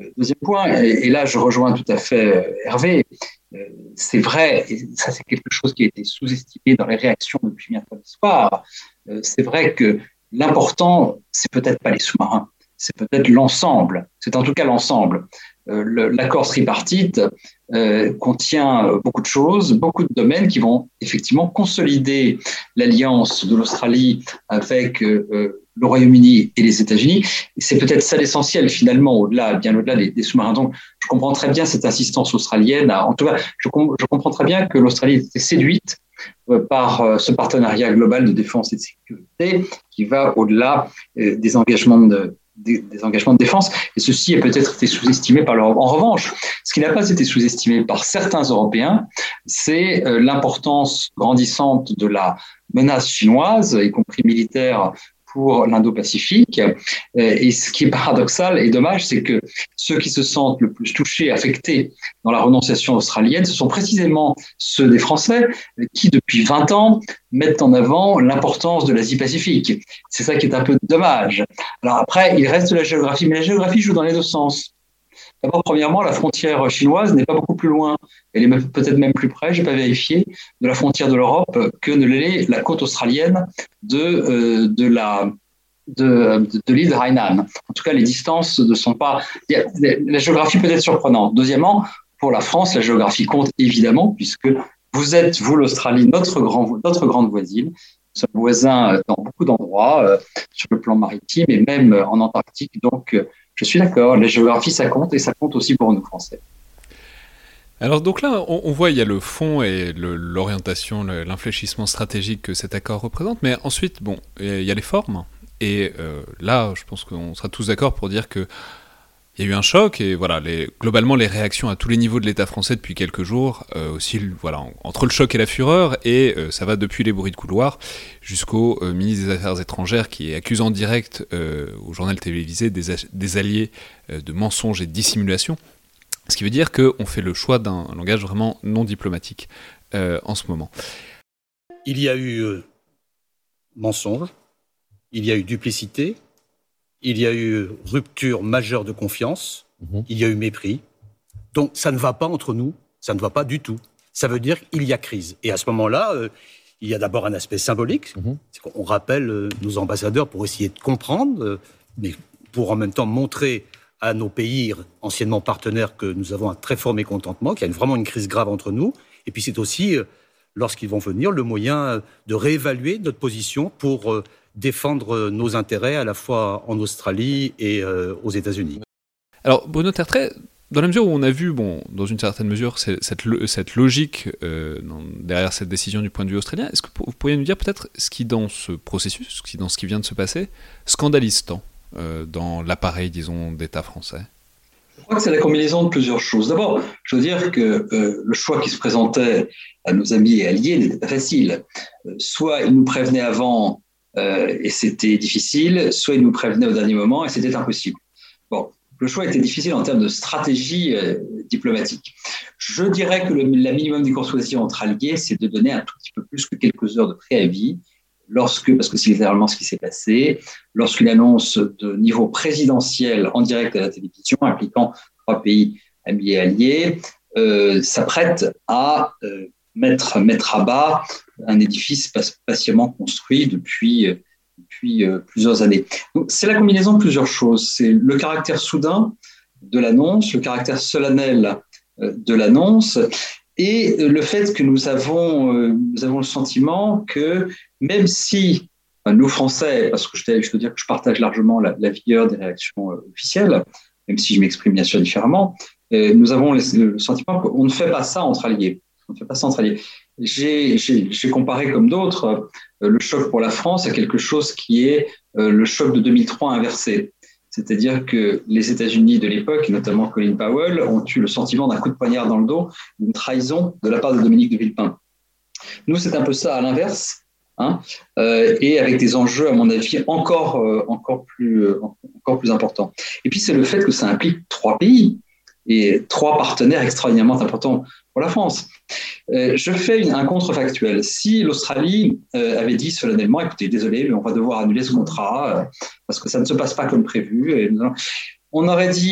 Deuxième point, et, et là je rejoins tout à fait Hervé, euh, c'est vrai, et ça c'est quelque chose qui a été sous-estimé dans les réactions depuis bientôt l'histoire, euh, c'est vrai que l'important, c'est peut-être pas les sous-marins, c'est peut-être l'ensemble, c'est en tout cas l'ensemble. Euh, le, l'accord tripartite euh, contient beaucoup de choses, beaucoup de domaines qui vont effectivement consolider l'alliance de l'Australie avec euh, le Royaume-Uni et les États-Unis. Et c'est peut-être ça l'essentiel finalement, au-delà, bien au-delà des, des sous-marins. Donc, je comprends très bien cette insistance australienne. À, en tout cas, je, com- je comprends très bien que l'Australie était séduite euh, par euh, ce partenariat global de défense et de sécurité qui va au-delà euh, des engagements de Des, des engagements de défense, et ceci a peut-être été sous-estimé par l'Europe. En revanche, ce qui n'a pas été sous-estimé par certains Européens, c'est euh, l'importance grandissante de la menace chinoise, y compris militaire, pour l'Indo-Pacifique. Et ce qui est paradoxal et dommage, c'est que ceux qui se sentent le plus touchés, affectés dans la renonciation australienne, ce sont précisément ceux des Français qui, depuis vingt ans, mettent en avant l'importance de l'Asie-Pacifique. C'est ça qui est un peu dommage. Alors après, il reste la géographie, mais la géographie joue dans les deux sens. D'abord, premièrement, la frontière chinoise n'est pas beaucoup plus loin. Elle est peut-être même plus près, je n'ai pas vérifié, de la frontière de l'Europe que ne l'est la côte australienne de, euh, de, la, de, de, de l'île de Hainan. En tout cas, les distances ne sont pas... La géographie peut être surprenante. Deuxièmement, pour la France, la géographie compte évidemment, puisque vous êtes, vous, l'Australie, notre, grand, notre grande voisine. Nous sommes voisins dans beaucoup d'endroits, euh, sur le plan maritime et même en Antarctique. Donc, euh, je suis d'accord, la géographie, ça compte, et ça compte aussi pour nous, Français. Alors donc là, on, on voit, il y a le fond et le, l'orientation, le, l'infléchissement stratégique que cet accord représente, mais ensuite, bon, il y a les formes, et euh, là, je pense qu'on sera tous d'accord pour dire que il y a eu un choc, et voilà, les, globalement, les réactions à tous les niveaux de l'État français depuis quelques jours, euh, aussi, voilà, entre le choc et la fureur, et euh, ça va depuis les bruits de couloir jusqu'au euh, ministre des Affaires étrangères qui accuse en direct euh, au journal télévisé des, des alliés euh, de mensonges et de dissimulation, ce qui veut dire qu'on fait le choix d'un langage vraiment non diplomatique euh, en ce moment. Il y a eu euh, mensonge, il y a eu duplicité, il y a eu rupture majeure de confiance, mmh. il y a eu mépris. Donc ça ne va pas entre nous, ça ne va pas du tout. Ça veut dire qu'il y a crise. Et à ce moment-là, euh, il y a d'abord un aspect symbolique. Mmh. C'est qu'on rappelle euh, nos ambassadeurs pour essayer de comprendre, euh, mais pour en même temps montrer à nos pays anciennement partenaires que nous avons un très fort mécontentement, qu'il y a une, vraiment une crise grave entre nous. Et puis c'est aussi, euh, lorsqu'ils vont venir, le moyen de réévaluer notre position pour... Euh, défendre nos intérêts à la fois en Australie et euh, aux États-Unis. Alors Bruno Tertrais, dans la mesure où on a vu, bon, dans une certaine mesure, cette, cette logique euh, dans, derrière cette décision du point de vue australien, est-ce que vous pourriez nous dire peut-être ce qui dans ce processus, ce qui dans ce qui vient de se passer, scandalise tant euh, dans l'appareil, disons, d'État français ? Je crois que c'est la combinaison de plusieurs choses. D'abord, je veux dire que euh, le choix qui se présentait à nos amis et alliés n'était pas facile. Euh, soit ils nous prévenaient avant Euh, et c'était difficile, soit ils nous prévenaient au dernier moment et c'était impossible. Bon, le choix était difficile en termes de stratégie euh, diplomatique. Je dirais que le la minimum des courtoisies entre alliés, c'est de donner un tout petit peu plus que quelques heures de préavis, lorsque, parce que c'est littéralement ce qui s'est passé, lorsqu'une annonce de niveau présidentiel en direct à la télévision, impliquant trois pays amis et alliés, euh, s'apprête à euh, Mettre, mettre à bas un édifice patiemment construit depuis, depuis euh, plusieurs années. Donc, c'est la combinaison de plusieurs choses. C'est le caractère soudain de l'annonce, le caractère solennel euh, de l'annonce et le fait que nous avons, euh, nous avons le sentiment que même si enfin, nous, Français, parce que je, je veux dire que je partage largement la, la vigueur des réactions euh, officielles, même si je m'exprime bien sûr différemment, euh, nous avons le, le sentiment qu'on ne fait pas ça entre alliés. On ne fait pas centraliser. J'ai, j'ai, j'ai comparé comme d'autres euh, le choc pour la France à quelque chose qui est euh, le choc de deux mille trois inversé. C'est-à-dire que les États-Unis de l'époque, et notamment Colin Powell, ont eu le sentiment d'un coup de poignard dans le dos, d'une trahison de la part de Dominique de Villepin. Nous, c'est un peu ça à l'inverse, hein, euh, et avec des enjeux, à mon avis, encore, euh, encore, plus, euh, encore plus importants. Et puis, c'est le fait que ça implique trois pays et trois partenaires extraordinairement importants pour la France. Euh, je fais une, un contrefactuel. Si l'Australie euh, avait dit solennellement, écoutez, désolé, mais on va devoir annuler ce contrat euh, parce que ça ne se passe pas comme prévu, et, on aurait dit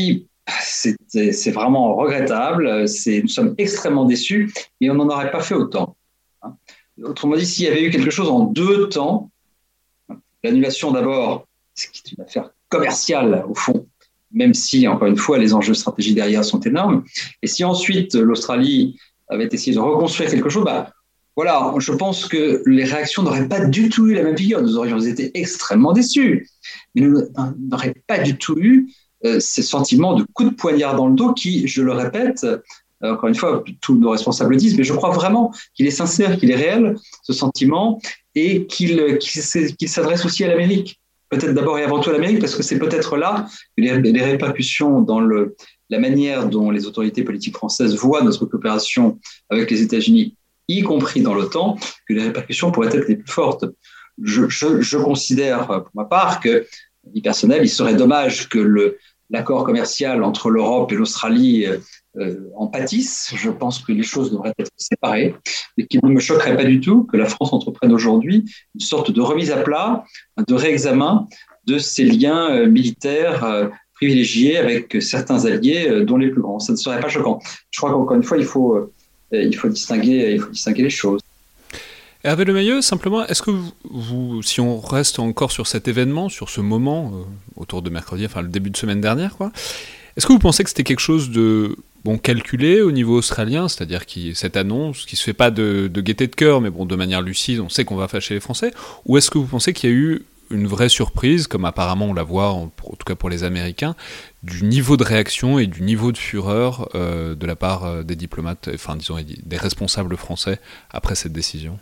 c'est, c'est vraiment regrettable. C'est, nous sommes extrêmement déçus et on n'en aurait pas fait autant. Autrement dit, s'il y avait eu quelque chose en deux temps, l'annulation d'abord, ce qui est une affaire commerciale au fond, même si, encore une fois, les enjeux stratégiques derrière sont énormes. Et si ensuite l'Australie avait essayé de reconstruire quelque chose, bah, voilà, je pense que les réactions n'auraient pas du tout eu la même figure. Nous aurions été extrêmement déçus. Mais nous n'aurions pas du tout eu euh, ces sentiments de coup de poignard dans le dos qui, je le répète, euh, encore une fois, tous nos responsables le disent, mais je crois vraiment qu'il est sincère, qu'il est réel, ce sentiment, et qu'il, qu'il, qu'il s'adresse aussi à l'Amérique. Peut-être d'abord et avant tout à l'Amérique, parce que c'est peut-être là que les, les répercussions dans le, la manière dont les autorités politiques françaises voient notre coopération avec les États-Unis, y compris dans l'OTAN, que les répercussions pourraient être les plus fortes. Je, je, je considère, pour ma part, que, à titre personnel, il serait dommage que le, l'accord commercial entre l'Europe et l'Australie euh, en pâtisse. Je pense que les choses devraient être séparées, mais qu'il ne me choquerait pas du tout que la France entreprenne aujourd'hui une sorte de remise à plat, de réexamen de ses liens euh, militaires euh, privilégiés avec certains alliés, euh, dont les plus grands. Ça ne serait pas choquant. Je crois qu'encore une fois, il faut, euh, il faut distinguer, il faut distinguer les choses. Hervé Lemayeux, simplement, est-ce que vous, vous, si on reste encore sur cet événement, sur ce moment, euh, autour de mercredi, enfin le début de semaine dernière, quoi, est-ce que vous pensez que c'était quelque chose de bon calculé au niveau australien, c'est-à-dire qui cette annonce, qui se fait pas de, de gaieté de cœur, mais bon de manière lucide, on sait qu'on va fâcher les Français, ou est-ce que vous pensez qu'il y a eu une vraie surprise, comme apparemment on la voit, en, en tout cas pour les Américains, du niveau de réaction et du niveau de fureur euh, de la part euh, des diplomates, enfin disons des responsables français après cette décision?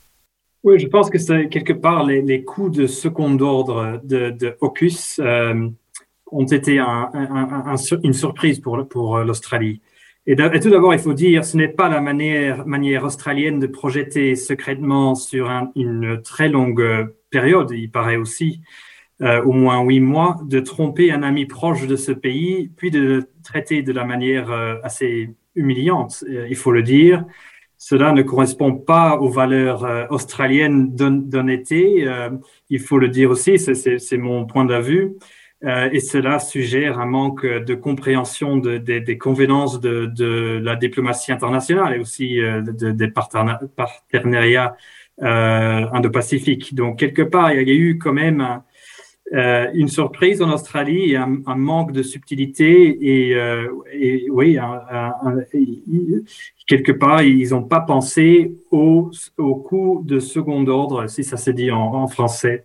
Oui, je pense que c'est quelque part les, les coups de second ordre de, de AUKUS euh, ont été un, un, un, une surprise pour, pour l'Australie. Et, et tout d'abord, il faut dire, ce n'est pas la manière, manière australienne de projeter secrètement sur un, une très longue période, il paraît aussi, euh, au moins huit mois, de tromper un ami proche de ce pays, puis de le traiter de la manière euh, assez humiliante, euh, il faut le dire. Cela ne correspond pas aux valeurs euh, australiennes d'honnêteté, euh, il faut le dire aussi, c'est, c'est, c'est mon point de vue, euh, et cela suggère un manque de compréhension de, de, des convenances de, de la diplomatie internationale et aussi euh, de, des partenariats euh, indo-pacifiques. Donc, quelque part, il y a eu quand même un, Euh, une surprise en Australie et un, un manque de subtilité et, euh, et oui, un, un, un, quelque part, ils n'ont pas pensé au, au coup de second ordre, si ça se dit en, en français.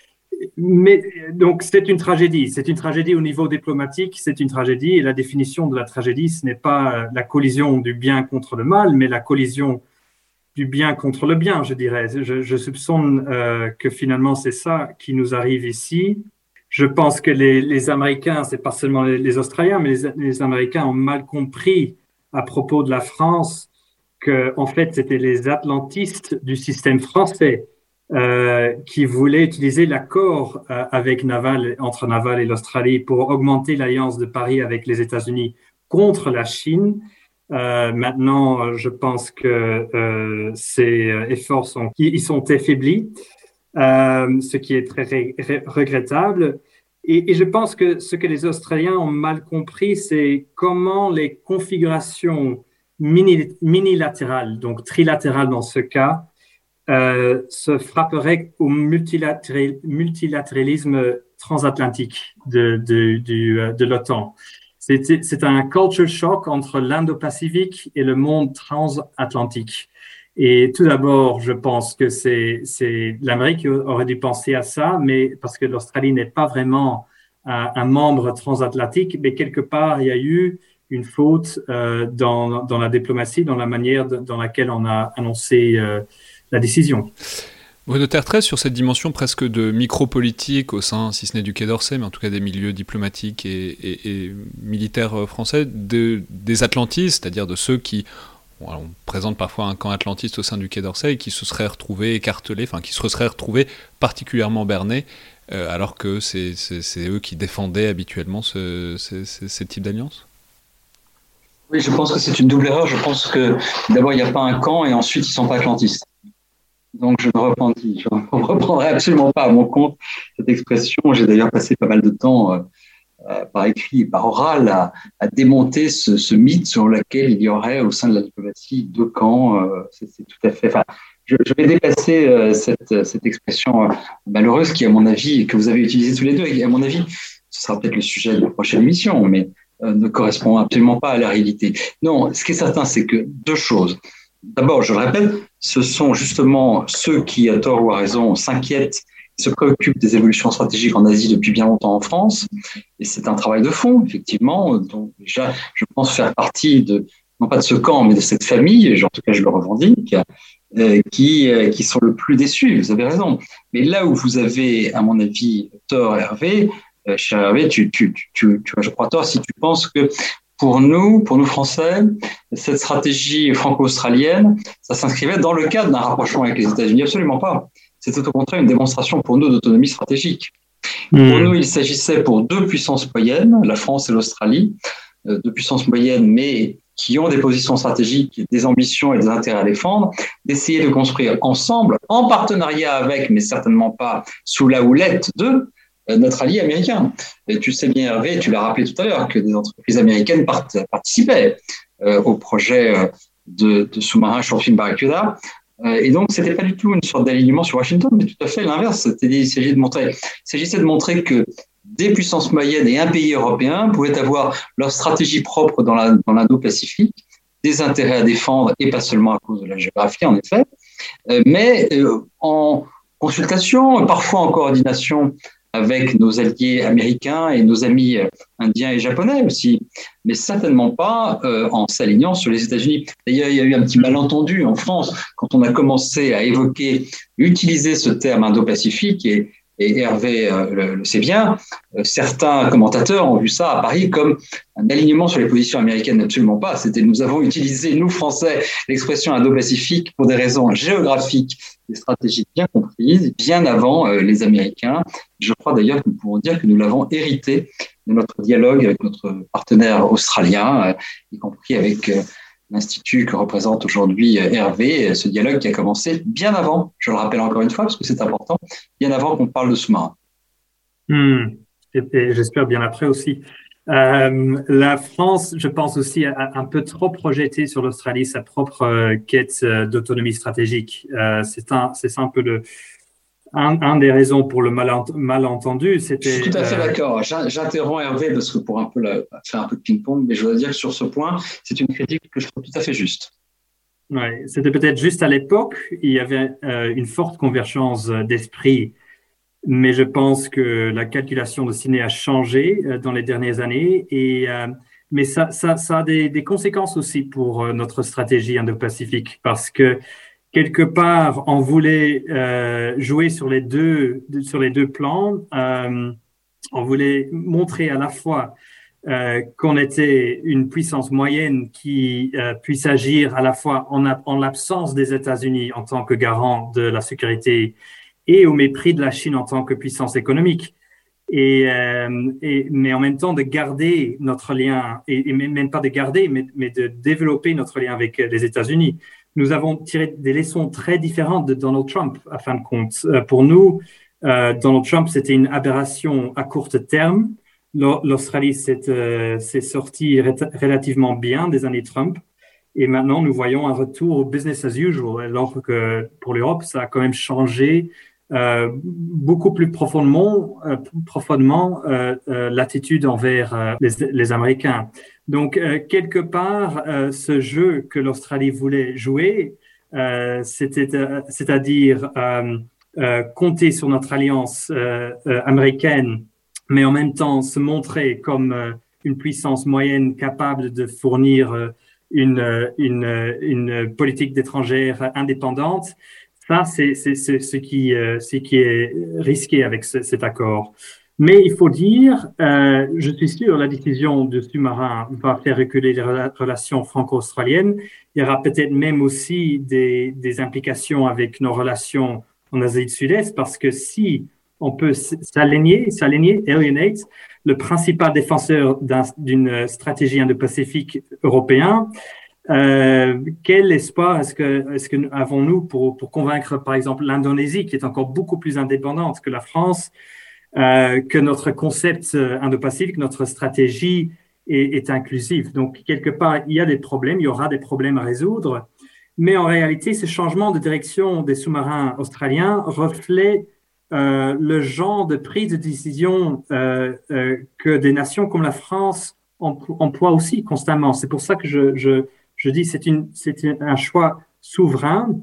Mais donc, c'est une tragédie. C'est une tragédie au niveau diplomatique, c'est une tragédie et la définition de la tragédie, ce n'est pas la collision du bien contre le mal, mais la collision du bien contre le bien, je dirais. Je, je soupçonne euh, que finalement, c'est ça qui nous arrive ici. Je pense que les, les Américains, c'est pas seulement les, les Australiens, mais les, les Américains ont mal compris à propos de la France que, en fait, c'était les atlantistes du système français euh, qui voulaient utiliser l'accord euh, avec Naval, entre Naval et l'Australie pour augmenter l'alliance de Paris avec les États-Unis contre la Chine. Euh, maintenant, je pense que euh, ces efforts sont, ils sont affaiblis, euh, ce qui est très ré- regrettable. Et, et je pense que ce que les Australiens ont mal compris, c'est comment les configurations mini, minilatérales, donc trilatérales dans ce cas, euh, se frapperaient au multilatéral, multilatéralisme transatlantique de, de, du, de l'OTAN. C'est, c'est un culture shock entre l'Indo-Pacifique et le monde transatlantique. Et tout d'abord, je pense que c'est, c'est l'Amérique aurait dû penser à ça, mais parce que l'Australie n'est pas vraiment un, un membre transatlantique, mais quelque part, il y a eu une faute euh, dans, dans la diplomatie, dans la manière de, dans laquelle on a annoncé euh, la décision. Bruno Tertrais, sur cette dimension presque de micro-politique au sein, si ce n'est du Quai d'Orsay, mais en tout cas des milieux diplomatiques et, et, et militaires français, de, des atlantistes, c'est-à-dire de ceux qui, bon, alors on présente parfois un camp atlantiste au sein du Quai d'Orsay, et qui se seraient retrouvés écartelés, enfin qui se seraient retrouvés particulièrement bernés, euh, alors que c'est, c'est, c'est eux qui défendaient habituellement ce, ce, ce, ce type d'alliance ? Oui, je pense que c'est une double erreur. Je pense que d'abord, il n'y a pas un camp et ensuite, ils ne sont pas atlantistes. Donc, je ne reprendrai, je ne reprendrai absolument pas à mon compte cette expression. J'ai d'ailleurs passé pas mal de temps euh, par écrit et par oral, à, à démonter ce, ce mythe selon lequel il y aurait au sein de la diplomatie deux camps. Euh, c'est, c'est tout à fait. Enfin, je, je vais dépasser euh, cette, cette expression euh, malheureuse qui, à mon avis, que vous avez utilisée tous les deux, et à mon avis, ce sera peut-être le sujet de la prochaine émission, mais euh, ne correspond absolument pas à la réalité. Non, ce qui est certain, c'est que deux choses. D'abord, je le répète, ce sont justement ceux qui, à tort ou à raison, s'inquiètent, se préoccupent des évolutions stratégiques en Asie depuis bien longtemps en France. Et c'est un travail de fond, effectivement, dont déjà, je pense faire partie de, non pas de ce camp, mais de cette famille, et en tout cas, je le revendique, euh, qui, euh, qui sont le plus déçus. Vous avez raison. Mais là où vous avez, à mon avis, tort, Hervé, euh, cher Hervé, tu, tu, tu, tu, tu as, je crois, tort si tu penses que pour nous, pour nous Français, cette stratégie franco-australienne, ça s'inscrivait dans le cadre d'un rapprochement avec les États-Unis. Absolument pas. C'était au contraire une démonstration pour nous d'autonomie stratégique. Mmh. Pour nous, il s'agissait pour deux puissances moyennes, la France et l'Australie, euh, deux puissances moyennes, mais qui ont des positions stratégiques, des ambitions et des intérêts à défendre, d'essayer de construire ensemble, en partenariat avec, mais certainement pas sous la houlette d'eux, notre allié américain. Et tu sais bien, Hervé, tu l'as rappelé tout à l'heure, que des entreprises américaines part, participaient euh, au projet euh, de, de sous-marin Shortfin Barracuda. Euh, et donc, ce n'était pas du tout une sorte d'alignement sur Washington, mais tout à fait l'inverse. Il s'agissait de montrer, il s'agissait de montrer que des puissances moyennes et un pays européen pouvaient avoir leur stratégie propre dans, la, dans l'Indo-Pacifique, des intérêts à défendre, et pas seulement à cause de la géographie, en effet, euh, mais euh, en consultation, parfois en coordination avec nos alliés américains et nos amis indiens et japonais aussi, mais certainement pas euh, en s'alignant sur les États-Unis. D'ailleurs, il y a eu un petit malentendu en France quand on a commencé à évoquer, utiliser ce terme Indo-Pacifique, et, et Hervé euh, le, le sait bien, euh, certains commentateurs ont vu ça à Paris comme un alignement sur les positions américaines. Absolument pas. C'était, nous avons utilisé, nous Français, l'expression Indo-Pacifique pour des raisons géographiques et stratégiques bien comprises, bien avant euh, les Américains. Je crois d'ailleurs que nous pouvons dire que nous l'avons hérité de notre dialogue avec notre partenaire australien, euh, y compris avec euh, l'institut que représente aujourd'hui euh, Hervé, ce dialogue qui a commencé bien avant, je le rappelle encore une fois parce que c'est important, bien avant qu'on parle de sous-marins. Mmh. Et, et j'espère bien après aussi. Euh, la France, je pense aussi, a un peu trop projeté sur l'Australie sa propre euh, quête euh, d'autonomie stratégique. Euh, c'est un, c'est ça un peu le, un, un des raisons pour le malent- malentendu. C'était, je suis tout à fait euh, d'accord. J'interromps Hervé parce que pour un peu la, faire un peu de ping-pong, mais je dois dire que sur ce point, c'est une critique que je trouve tout à fait juste. Ouais, c'était peut-être juste à l'époque, il y avait euh, une forte convergence d'esprit. Mais je pense que la calculation de Sydney a changé euh, dans les dernières années. Et, euh, mais ça, ça, ça a des, des conséquences aussi pour euh, notre stratégie Indo-Pacifique parce que quelque part, on voulait euh, jouer sur les deux, sur les deux plans. Euh, on voulait montrer à la fois euh, qu'on était une puissance moyenne qui euh, puisse agir à la fois en, en l'absence des États-Unis en tant que garant de la sécurité et au mépris de la Chine en tant que puissance économique. Et, euh, et, mais en même temps, de garder notre lien, et, et même pas de garder, mais, mais de développer notre lien avec les États-Unis. Nous avons tiré des leçons très différentes de Donald Trump, à fin de compte. Euh, pour nous, euh, Donald Trump, c'était une aberration à court terme. L'Australie s'est, euh, s'est sortie ré- relativement bien des années Trump. Et maintenant, nous voyons un retour au business as usual, alors que pour l'Europe, ça a quand même changé Euh, beaucoup plus profondément, euh, profondément euh, euh, l'attitude envers euh, les, les Américains. Donc, euh, quelque part, euh, ce jeu que l'Australie voulait jouer, euh, c'était, euh, c'est-à-dire euh, euh, compter sur notre alliance euh, euh, américaine, mais en même temps se montrer comme euh, une puissance moyenne capable de fournir euh, une, une, une politique d'étrangère indépendante. Ça, c'est, c'est, c'est ce qui, euh, ce qui est risqué avec ce, cet accord. Mais il faut dire, euh, je suis sûr, la décision de sous-marin va faire reculer les relations franco-australiennes. Il y aura peut-être même aussi des, des implications avec nos relations en Asie du Sud-Est, parce que si on peut s'aligner, s'aligner, alienate, le principal défenseur d'un, d'une stratégie indo-pacifique européen, Euh, quel espoir est-ce que, est-ce que avons-nous pour, pour convaincre, par exemple, l'Indonésie, qui est encore beaucoup plus indépendante que la France, euh, que notre concept Indo-Pacifique, notre stratégie est, est inclusive. Donc, quelque part, il y a des problèmes, il y aura des problèmes à résoudre, mais en réalité, ce changement de direction des sous-marins australiens reflète euh, le genre de prise de décision euh, euh, que des nations comme la France emploient aussi constamment. C'est pour ça que je, je, je dis que c'est, une, c'est un choix souverain.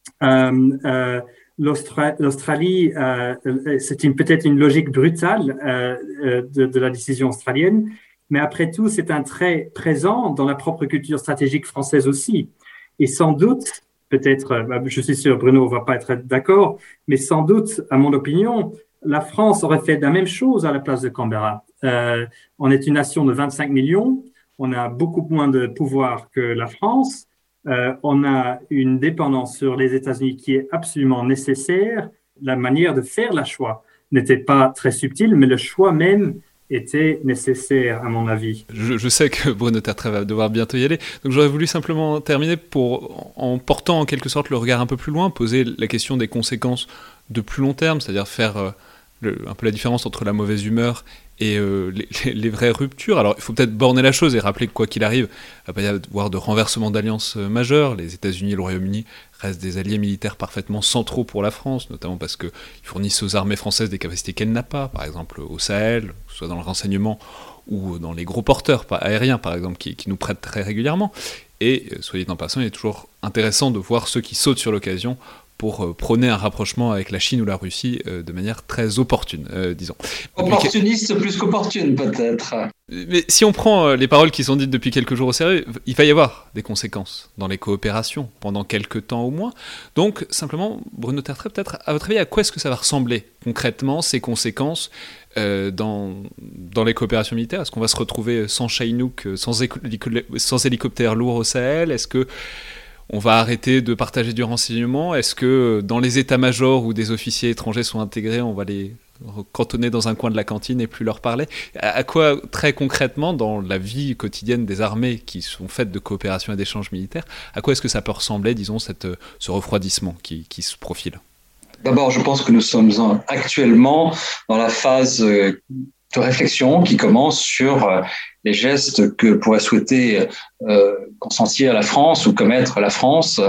Euh, euh, l'Austra- L'Australie, euh, c'est une, peut-être une logique brutale euh, de, de la décision australienne, mais après tout, c'est un trait présent dans la propre culture stratégique française aussi. Et sans doute, peut-être, je suis sûr, Bruno ne va pas être d'accord, mais sans doute, à mon opinion, la France aurait fait la même chose à la place de Canberra. Euh, on est une nation de vingt-cinq millions, on a beaucoup moins de pouvoir que la France, euh, on a une dépendance sur les États-Unis qui est absolument nécessaire. La manière de faire le choix n'était pas très subtile, mais le choix même était nécessaire, à mon avis. Je, je sais que Bruno Tertrais va devoir bientôt y aller, donc j'aurais voulu simplement terminer pour, en portant en quelque sorte le regard un peu plus loin, poser la question des conséquences de plus long terme, c'est-à-dire faire euh, le, un peu la différence entre la mauvaise humeur et euh, les, les, les vraies ruptures. Alors il faut peut-être borner la chose et rappeler que quoi qu'il arrive, il ne va pas y avoir de renversement d'alliances majeures. Les États-Unis et le Royaume-Uni restent des alliés militaires parfaitement centraux pour la France, notamment parce qu'ils fournissent aux armées françaises des capacités qu'elles n'ont pas, par exemple au Sahel, soit dans le renseignement ou dans les gros porteurs aériens, par exemple, qui, qui nous prêtent très régulièrement. Et, soyez en passant, il est toujours intéressant de voir ceux qui sautent sur l'occasion pour euh, prôner un rapprochement avec la Chine ou la Russie euh, de manière très opportune, euh, disons. Opportuniste plus qu'opportune, peut-être. Mais si on prend euh, les paroles qui sont dites depuis quelques jours au sérieux, il va y avoir des conséquences dans les coopérations, pendant quelques temps au moins. Donc, simplement, Bruno Tertrais, peut-être, à votre avis, à quoi est-ce que ça va ressembler concrètement, ces conséquences euh, dans, dans les coopérations militaires? Est-ce qu'on va se retrouver sans Chinook, sans, éco- sans hélicoptères lourds au Sahel? Est-ce que on va arrêter de partager du renseignement? Est-ce que dans les états-majors où des officiers étrangers sont intégrés, on va les cantonner dans un coin de la cantine et plus leur parler? À quoi, très concrètement, dans la vie quotidienne des armées qui sont faites de coopération et d'échanges militaires, à quoi est-ce que ça peut ressembler, disons, cette, ce refroidissement qui, qui se profile? D'abord, je pense que nous sommes actuellement dans la phase de réflexion qui commence sur les gestes que pourrait souhaiter euh, consentir la France ou commettre la France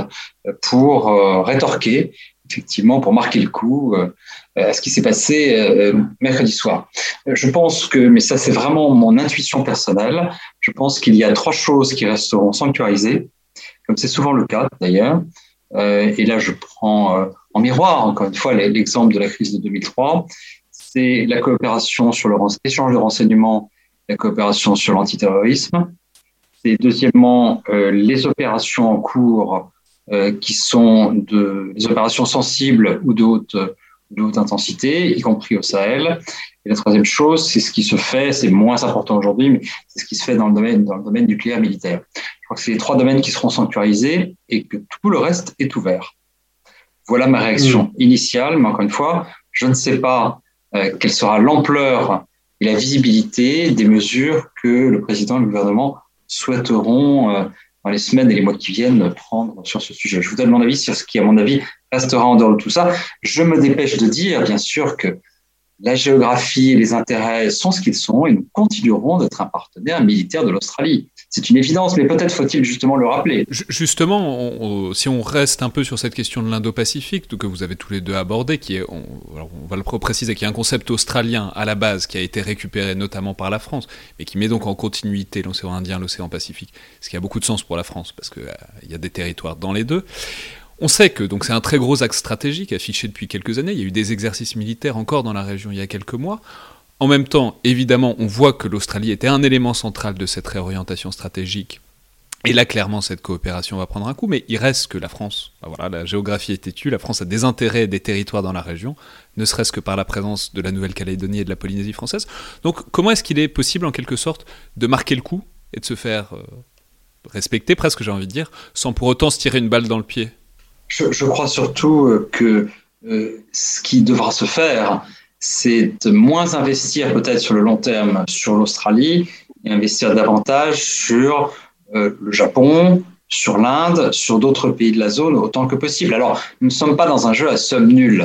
pour euh, rétorquer, effectivement, pour marquer le coup euh, à ce qui s'est passé euh, mercredi soir. Je pense que, mais ça c'est vraiment mon intuition personnelle, je pense qu'il y a trois choses qui resteront sanctuarisées, comme c'est souvent le cas d'ailleurs. Euh, et là, je prends euh, en miroir, encore une fois, l'exemple de la crise de deux mille trois. C'est la coopération sur le échange de renseignements, la coopération sur l'antiterrorisme. C'est deuxièmement euh, les opérations en cours euh, qui sont de, des opérations sensibles ou de haute, de haute intensité, y compris au Sahel. Et la troisième chose, c'est ce qui se fait, c'est moins important aujourd'hui, mais c'est ce qui se fait dans le domaine, dans le domaine nucléaire militaire. Je crois que c'est les trois domaines qui seront sanctuarisés et que tout le reste est ouvert. Voilà ma réaction mmh. initiale, mais encore une fois, je ne sais pas euh, quelle sera l'ampleur et la visibilité des mesures que le président et le gouvernement souhaiteront, euh, dans les semaines et les mois qui viennent, prendre sur ce sujet. Je vous donne mon avis sur ce qui, à mon avis, restera en dehors de tout ça. Je me dépêche de dire, bien sûr, que la géographie et les intérêts sont ce qu'ils sont et nous continuerons d'être un partenaire militaire de l'Australie. C'est une évidence, mais peut-être faut-il justement le rappeler. Justement, on, on, si on reste un peu sur cette question de l'Indo-Pacifique, que vous avez tous les deux abordé, qui est, on, alors on va le préciser, qui est un concept australien à la base, qui a été récupéré notamment par la France, mais qui met donc en continuité l'océan Indien, l'océan Pacifique, ce qui a beaucoup de sens pour la France, parce qu'il euh, y a des territoires dans les deux. On sait que donc c'est un très gros axe stratégique affiché depuis quelques années. Il y a eu des exercices militaires encore dans la région il y a quelques mois. En même temps, évidemment, on voit que l'Australie était un élément central de cette réorientation stratégique. Et là, clairement, cette coopération va prendre un coup. Mais il reste que la France, ben voilà, la géographie est têtue, la France a des intérêts et des territoires dans la région, ne serait-ce que par la présence de la Nouvelle-Calédonie et de la Polynésie française. Donc, comment est-ce qu'il est possible, en quelque sorte, de marquer le coup et de se faire euh, respecter, presque, j'ai envie de dire, sans pour autant se tirer une balle dans le pied? Je, je crois surtout que euh, ce qui devra se faire, c'est de moins investir peut-être sur le long terme sur l'Australie et investir davantage sur euh, le Japon, sur l'Inde, sur d'autres pays de la zone autant que possible. Alors, nous ne sommes pas dans un jeu à somme nulle.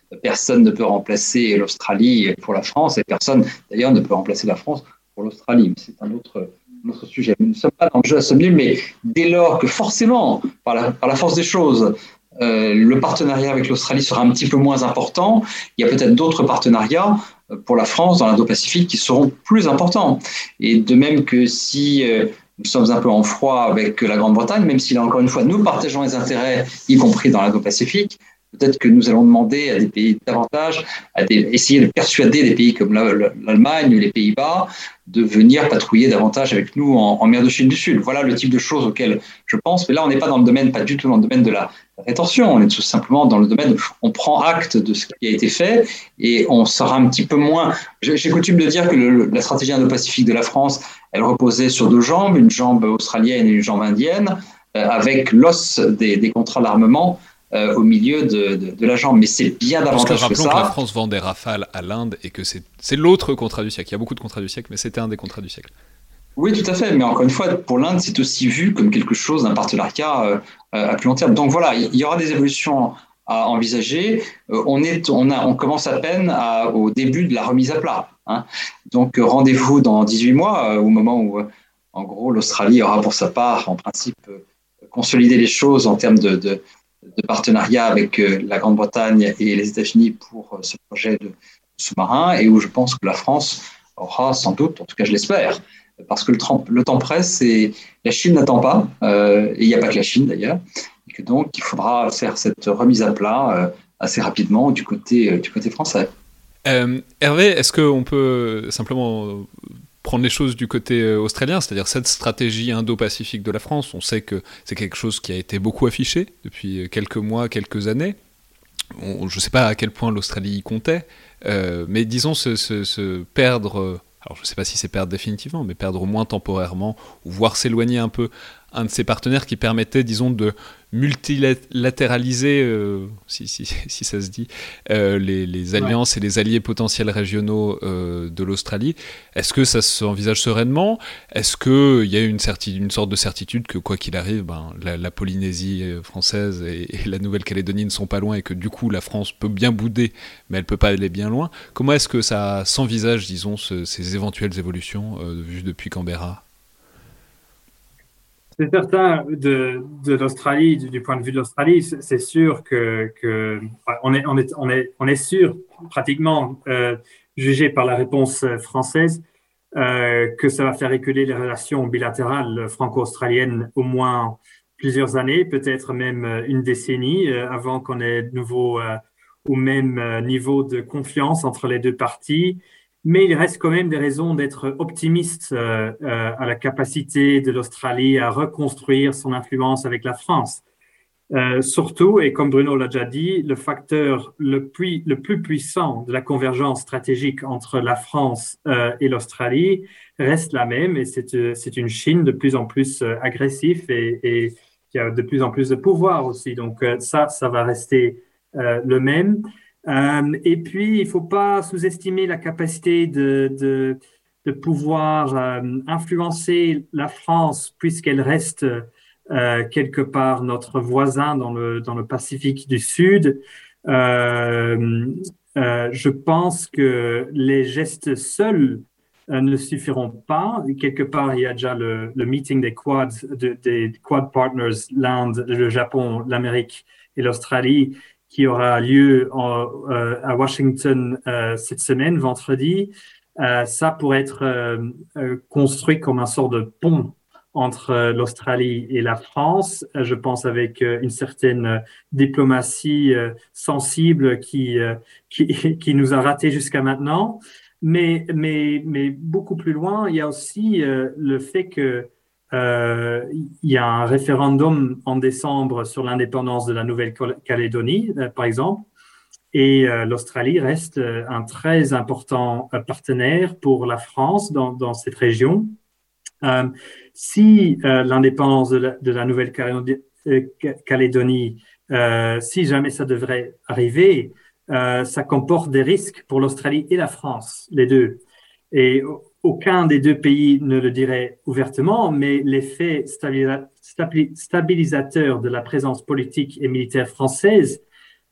Personne ne peut remplacer l'Australie pour la France et personne, d'ailleurs, ne peut remplacer la France pour l'Australie. Mais c'est un autre, un autre sujet. Nous ne sommes pas dans le jeu à somme nulle, mais dès lors que forcément, par la, par la force des choses, euh, le partenariat avec l'Australie sera un petit peu moins important, il y a peut-être d'autres partenariats pour la France dans l'Indo-Pacifique qui seront plus importants. Et de même que si euh, nous sommes un peu en froid avec la Grande-Bretagne, même si là encore une fois nous partageons les intérêts, y compris dans l'Indo-Pacifique, peut-être que nous allons demander à des pays davantage, à des, essayer de persuader des pays comme l'Allemagne ou les Pays-Bas de venir patrouiller davantage avec nous en, en mer de Chine du Sud. Voilà le type de choses auxquelles je pense. Mais là, on n'est pas dans le domaine, pas du tout dans le domaine de la rétention. On est tout simplement dans le domaine où on prend acte de ce qui a été fait et on sera un petit peu moins. J'ai coutume de dire que le, la stratégie indo-pacifique de la France, elle reposait sur deux jambes, une jambe australienne et une jambe indienne, euh, avec l'os des, des contrats d'armement Euh, au milieu de, de, de la jambe. Mais c'est bien davantage que, que ça. Rappelons que la France vend des Rafales à l'Inde et que c'est l'autre contrat du siècle. Il y a beaucoup de contrats du siècle, mais c'était un des contrats du siècle. Oui, tout à fait. Mais encore une fois, pour l'Inde, c'est aussi vu comme quelque chose d'un partenariat euh, à plus long terme. Donc voilà, il y aura des évolutions à envisager. Euh, on, est, on, a, on commence à peine à, au début de la remise à plat. Hein. Donc rendez-vous dans dix-huit mois, euh, au moment où, euh, en gros, l'Australie aura pour sa part, en principe, euh, consolidé les choses en termes de, de de partenariat avec la Grande-Bretagne et les États-Unis pour ce projet de sous-marin et où je pense que la France aura sans doute, en tout cas je l'espère, parce que le, le temps presse et la Chine n'attend pas, euh, et il n'y a pas que la Chine d'ailleurs, et que donc il faudra faire cette remise à plat euh, assez rapidement du côté, euh, du côté français. Euh, Hervé, est-ce qu'on peut simplement prendre les choses du côté australien, c'est-à-dire cette stratégie indo-pacifique de la France? On sait que c'est quelque chose qui a été beaucoup affiché depuis quelques mois, quelques années. On, je ne sais pas à quel point l'Australie y comptait, euh, mais disons se, se, se perdre, alors je ne sais pas si c'est perdre définitivement, mais perdre au moins temporairement, ou voir s'éloigner un peu un de ses partenaires qui permettait, disons, de multilatéraliser, euh, si, si, si ça se dit, euh, les, les alliances ouais. et les alliés potentiels régionaux euh, de l'Australie. Est-ce que ça s'envisage sereinement? Est-ce qu'il y a une, une sorte de certitude que, quoi qu'il arrive, ben, la, la Polynésie française et, et la Nouvelle-Calédonie ne sont pas loin et que, du coup, la France peut bien bouder, mais elle ne peut pas aller bien loin? Comment est-ce que ça s'envisage, disons, ce, ces éventuelles évolutions euh, vues depuis Canberra? C'est certain, de, de l'Australie, du, du point de vue de l'Australie, c'est sûr que, que on est, on est, on est, on est sûr, pratiquement, euh, jugé par la réponse française, euh, que ça va faire reculer les relations bilatérales franco-australiennes au moins plusieurs années, peut-être même une décennie, euh, avant qu'on ait de nouveau euh, au même niveau de confiance entre les deux parties. Mais il reste quand même des raisons d'être optimiste euh, euh, à la capacité de l'Australie à reconstruire son influence avec la France. Euh, surtout, et comme Bruno l'a déjà dit, le facteur le plus, le plus puissant de la convergence stratégique entre la France euh, et l'Australie reste la même, et c'est, c'est une Chine de plus en plus euh, agressive et, et qui a de plus en plus de pouvoir aussi. Donc euh, ça, ça va rester euh, le même. Euh, et puis, il ne faut pas sous-estimer la capacité de, de, de pouvoir euh, influencer la France puisqu'elle reste euh, quelque part notre voisin dans le, dans le Pacifique du Sud. Euh, euh, je pense que les gestes seuls euh, ne suffiront pas. Quelque part, il y a déjà le, le meeting des Quads, de, des Quad Partners, l'Inde, le Japon, l'Amérique et l'Australie, qui aura lieu en, euh, à Washington euh, cette semaine, vendredi. Euh, ça pourrait être euh, euh, construit comme un sort de pont entre euh, l'Australie et la France, euh, je pense avec euh, une certaine euh, diplomatie euh, sensible qui, euh, qui, qui nous a raté jusqu'à maintenant. Mais, mais, mais beaucoup plus loin, il y a aussi euh, le fait que Euh, il y a un référendum en décembre sur l'indépendance de la Nouvelle-Calédonie, euh, par exemple, et euh, l'Australie reste euh, un très important euh, partenaire pour la France dans, dans cette région. Euh, si euh, l'indépendance de la, de la Nouvelle-Calédonie, euh, si jamais ça devrait arriver, euh, ça comporte des risques pour l'Australie et la France, les deux. Et aucun des deux pays ne le dirait ouvertement, mais l'effet stabilisa- stabilisateur de la présence politique et militaire française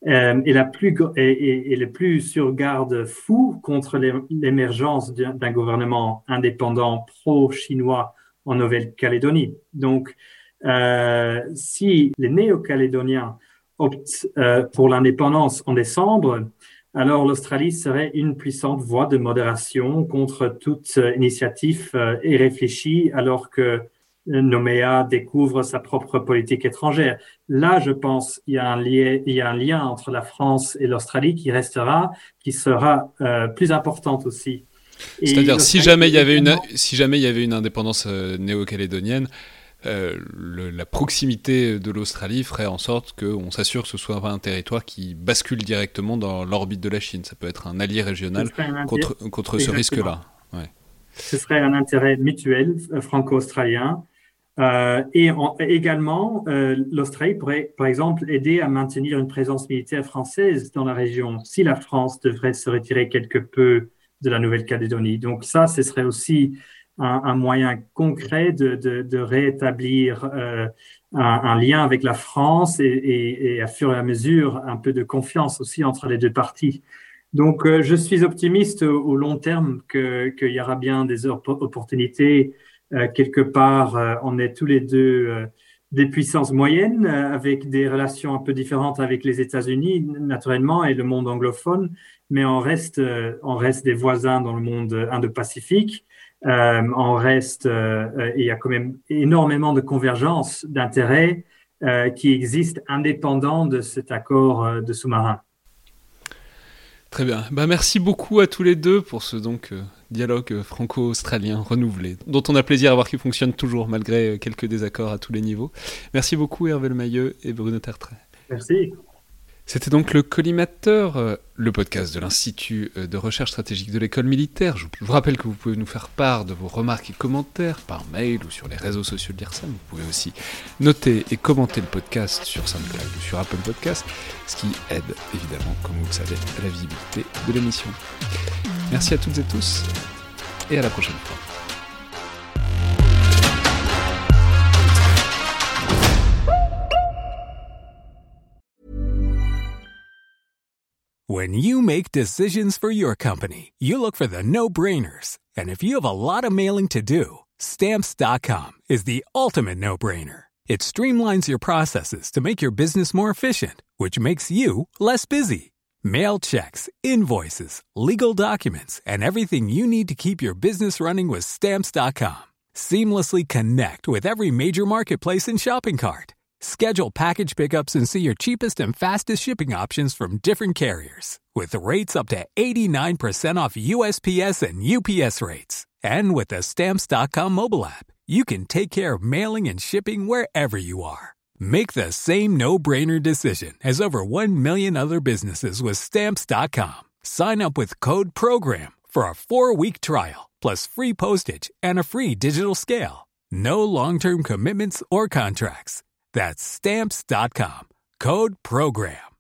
euh, est, la plus, est, est, est le plus sur garde-fou contre l'émergence d'un gouvernement indépendant pro-chinois en Nouvelle-Calédonie. Donc, euh, si les Néo-Calédoniens optent euh, pour l'indépendance en décembre, alors l'Australie serait une puissante voie de modération contre toute euh, initiative euh, irréfléchie, alors que Nouméa découvre sa propre politique étrangère. Là, je pense qu'il y a un lien, il y a un lien entre la France et l'Australie qui restera, qui sera euh, plus importante aussi. Et C'est-à-dire, si jamais, il y avait une, si jamais il y avait une indépendance euh, néo-calédonienne, euh, le, la proximité de l'Australie ferait en sorte qu'on s'assure que ce soit un territoire qui bascule directement dans l'orbite de la Chine. Ça peut être un allié régional un contre, contre ce risque-là. Ouais. Ce serait un intérêt mutuel euh, franco-australien. Euh, et en, également, euh, l'Australie pourrait, par exemple, aider à maintenir une présence militaire française dans la région si la France devrait se retirer quelque peu de la Nouvelle-Calédonie. Donc ça, ce serait aussi un, un moyen concret de, de, de rétablir euh, un, un lien avec la France et, et, et à fur et à mesure un peu de confiance aussi entre les deux parties. Donc, euh, je suis optimiste au, au long terme que, qu'il y aura bien des opportunités. Euh, quelque part, euh, on est tous les deux euh, des puissances moyennes euh, avec des relations un peu différentes avec les États-Unis, naturellement, et le monde anglophone, mais on reste, euh, on reste des voisins dans le monde Indo-Pacifique. Euh, on reste, euh, il y a quand même énormément de convergence d'intérêts euh, qui existent indépendants de cet accord euh, de sous-marin. Très bien. Bah, merci beaucoup à tous les deux pour ce donc, euh, dialogue euh, franco-australien renouvelé, dont on a plaisir à voir qu'il fonctionne toujours malgré euh, quelques désaccords à tous les niveaux. Merci beaucoup Hervé Lemayeux et Bruno Tertrais. Merci. C'était donc le Collimateur, euh, le podcast de l'Institut de recherche stratégique de l'école militaire. Je vous rappelle que vous pouvez nous faire part de vos remarques et commentaires par mail ou sur les réseaux sociaux de l'I R S A M. Vous pouvez aussi noter et commenter le podcast sur SoundCloud ou sur Apple Podcast, ce qui aide évidemment, comme vous le savez, à la visibilité de l'émission. Merci à toutes et tous et à la prochaine fois. When you make decisions for your company, you look for the no-brainers. And if you have a lot of mailing to do, Stamps dot com is the ultimate no-brainer. It streamlines your processes to make your business more efficient, which makes you less busy. Mail checks, invoices, legal documents, and everything you need to keep your business running with Stamps dot com. Seamlessly connect with every major marketplace and shopping cart. Schedule package pickups and see your cheapest and fastest shipping options from different carriers. With rates up to eighty-nine percent off U S P S and U P S rates. And with the Stamps dot com mobile app, you can take care of mailing and shipping wherever you are. Make the same no-brainer decision as over one million other businesses with Stamps dot com. Sign up with code PROGRAM for a four-week trial, plus free postage and a free digital scale. No long-term commitments or contracts. That's Stamps dot com. Code PROGRAM.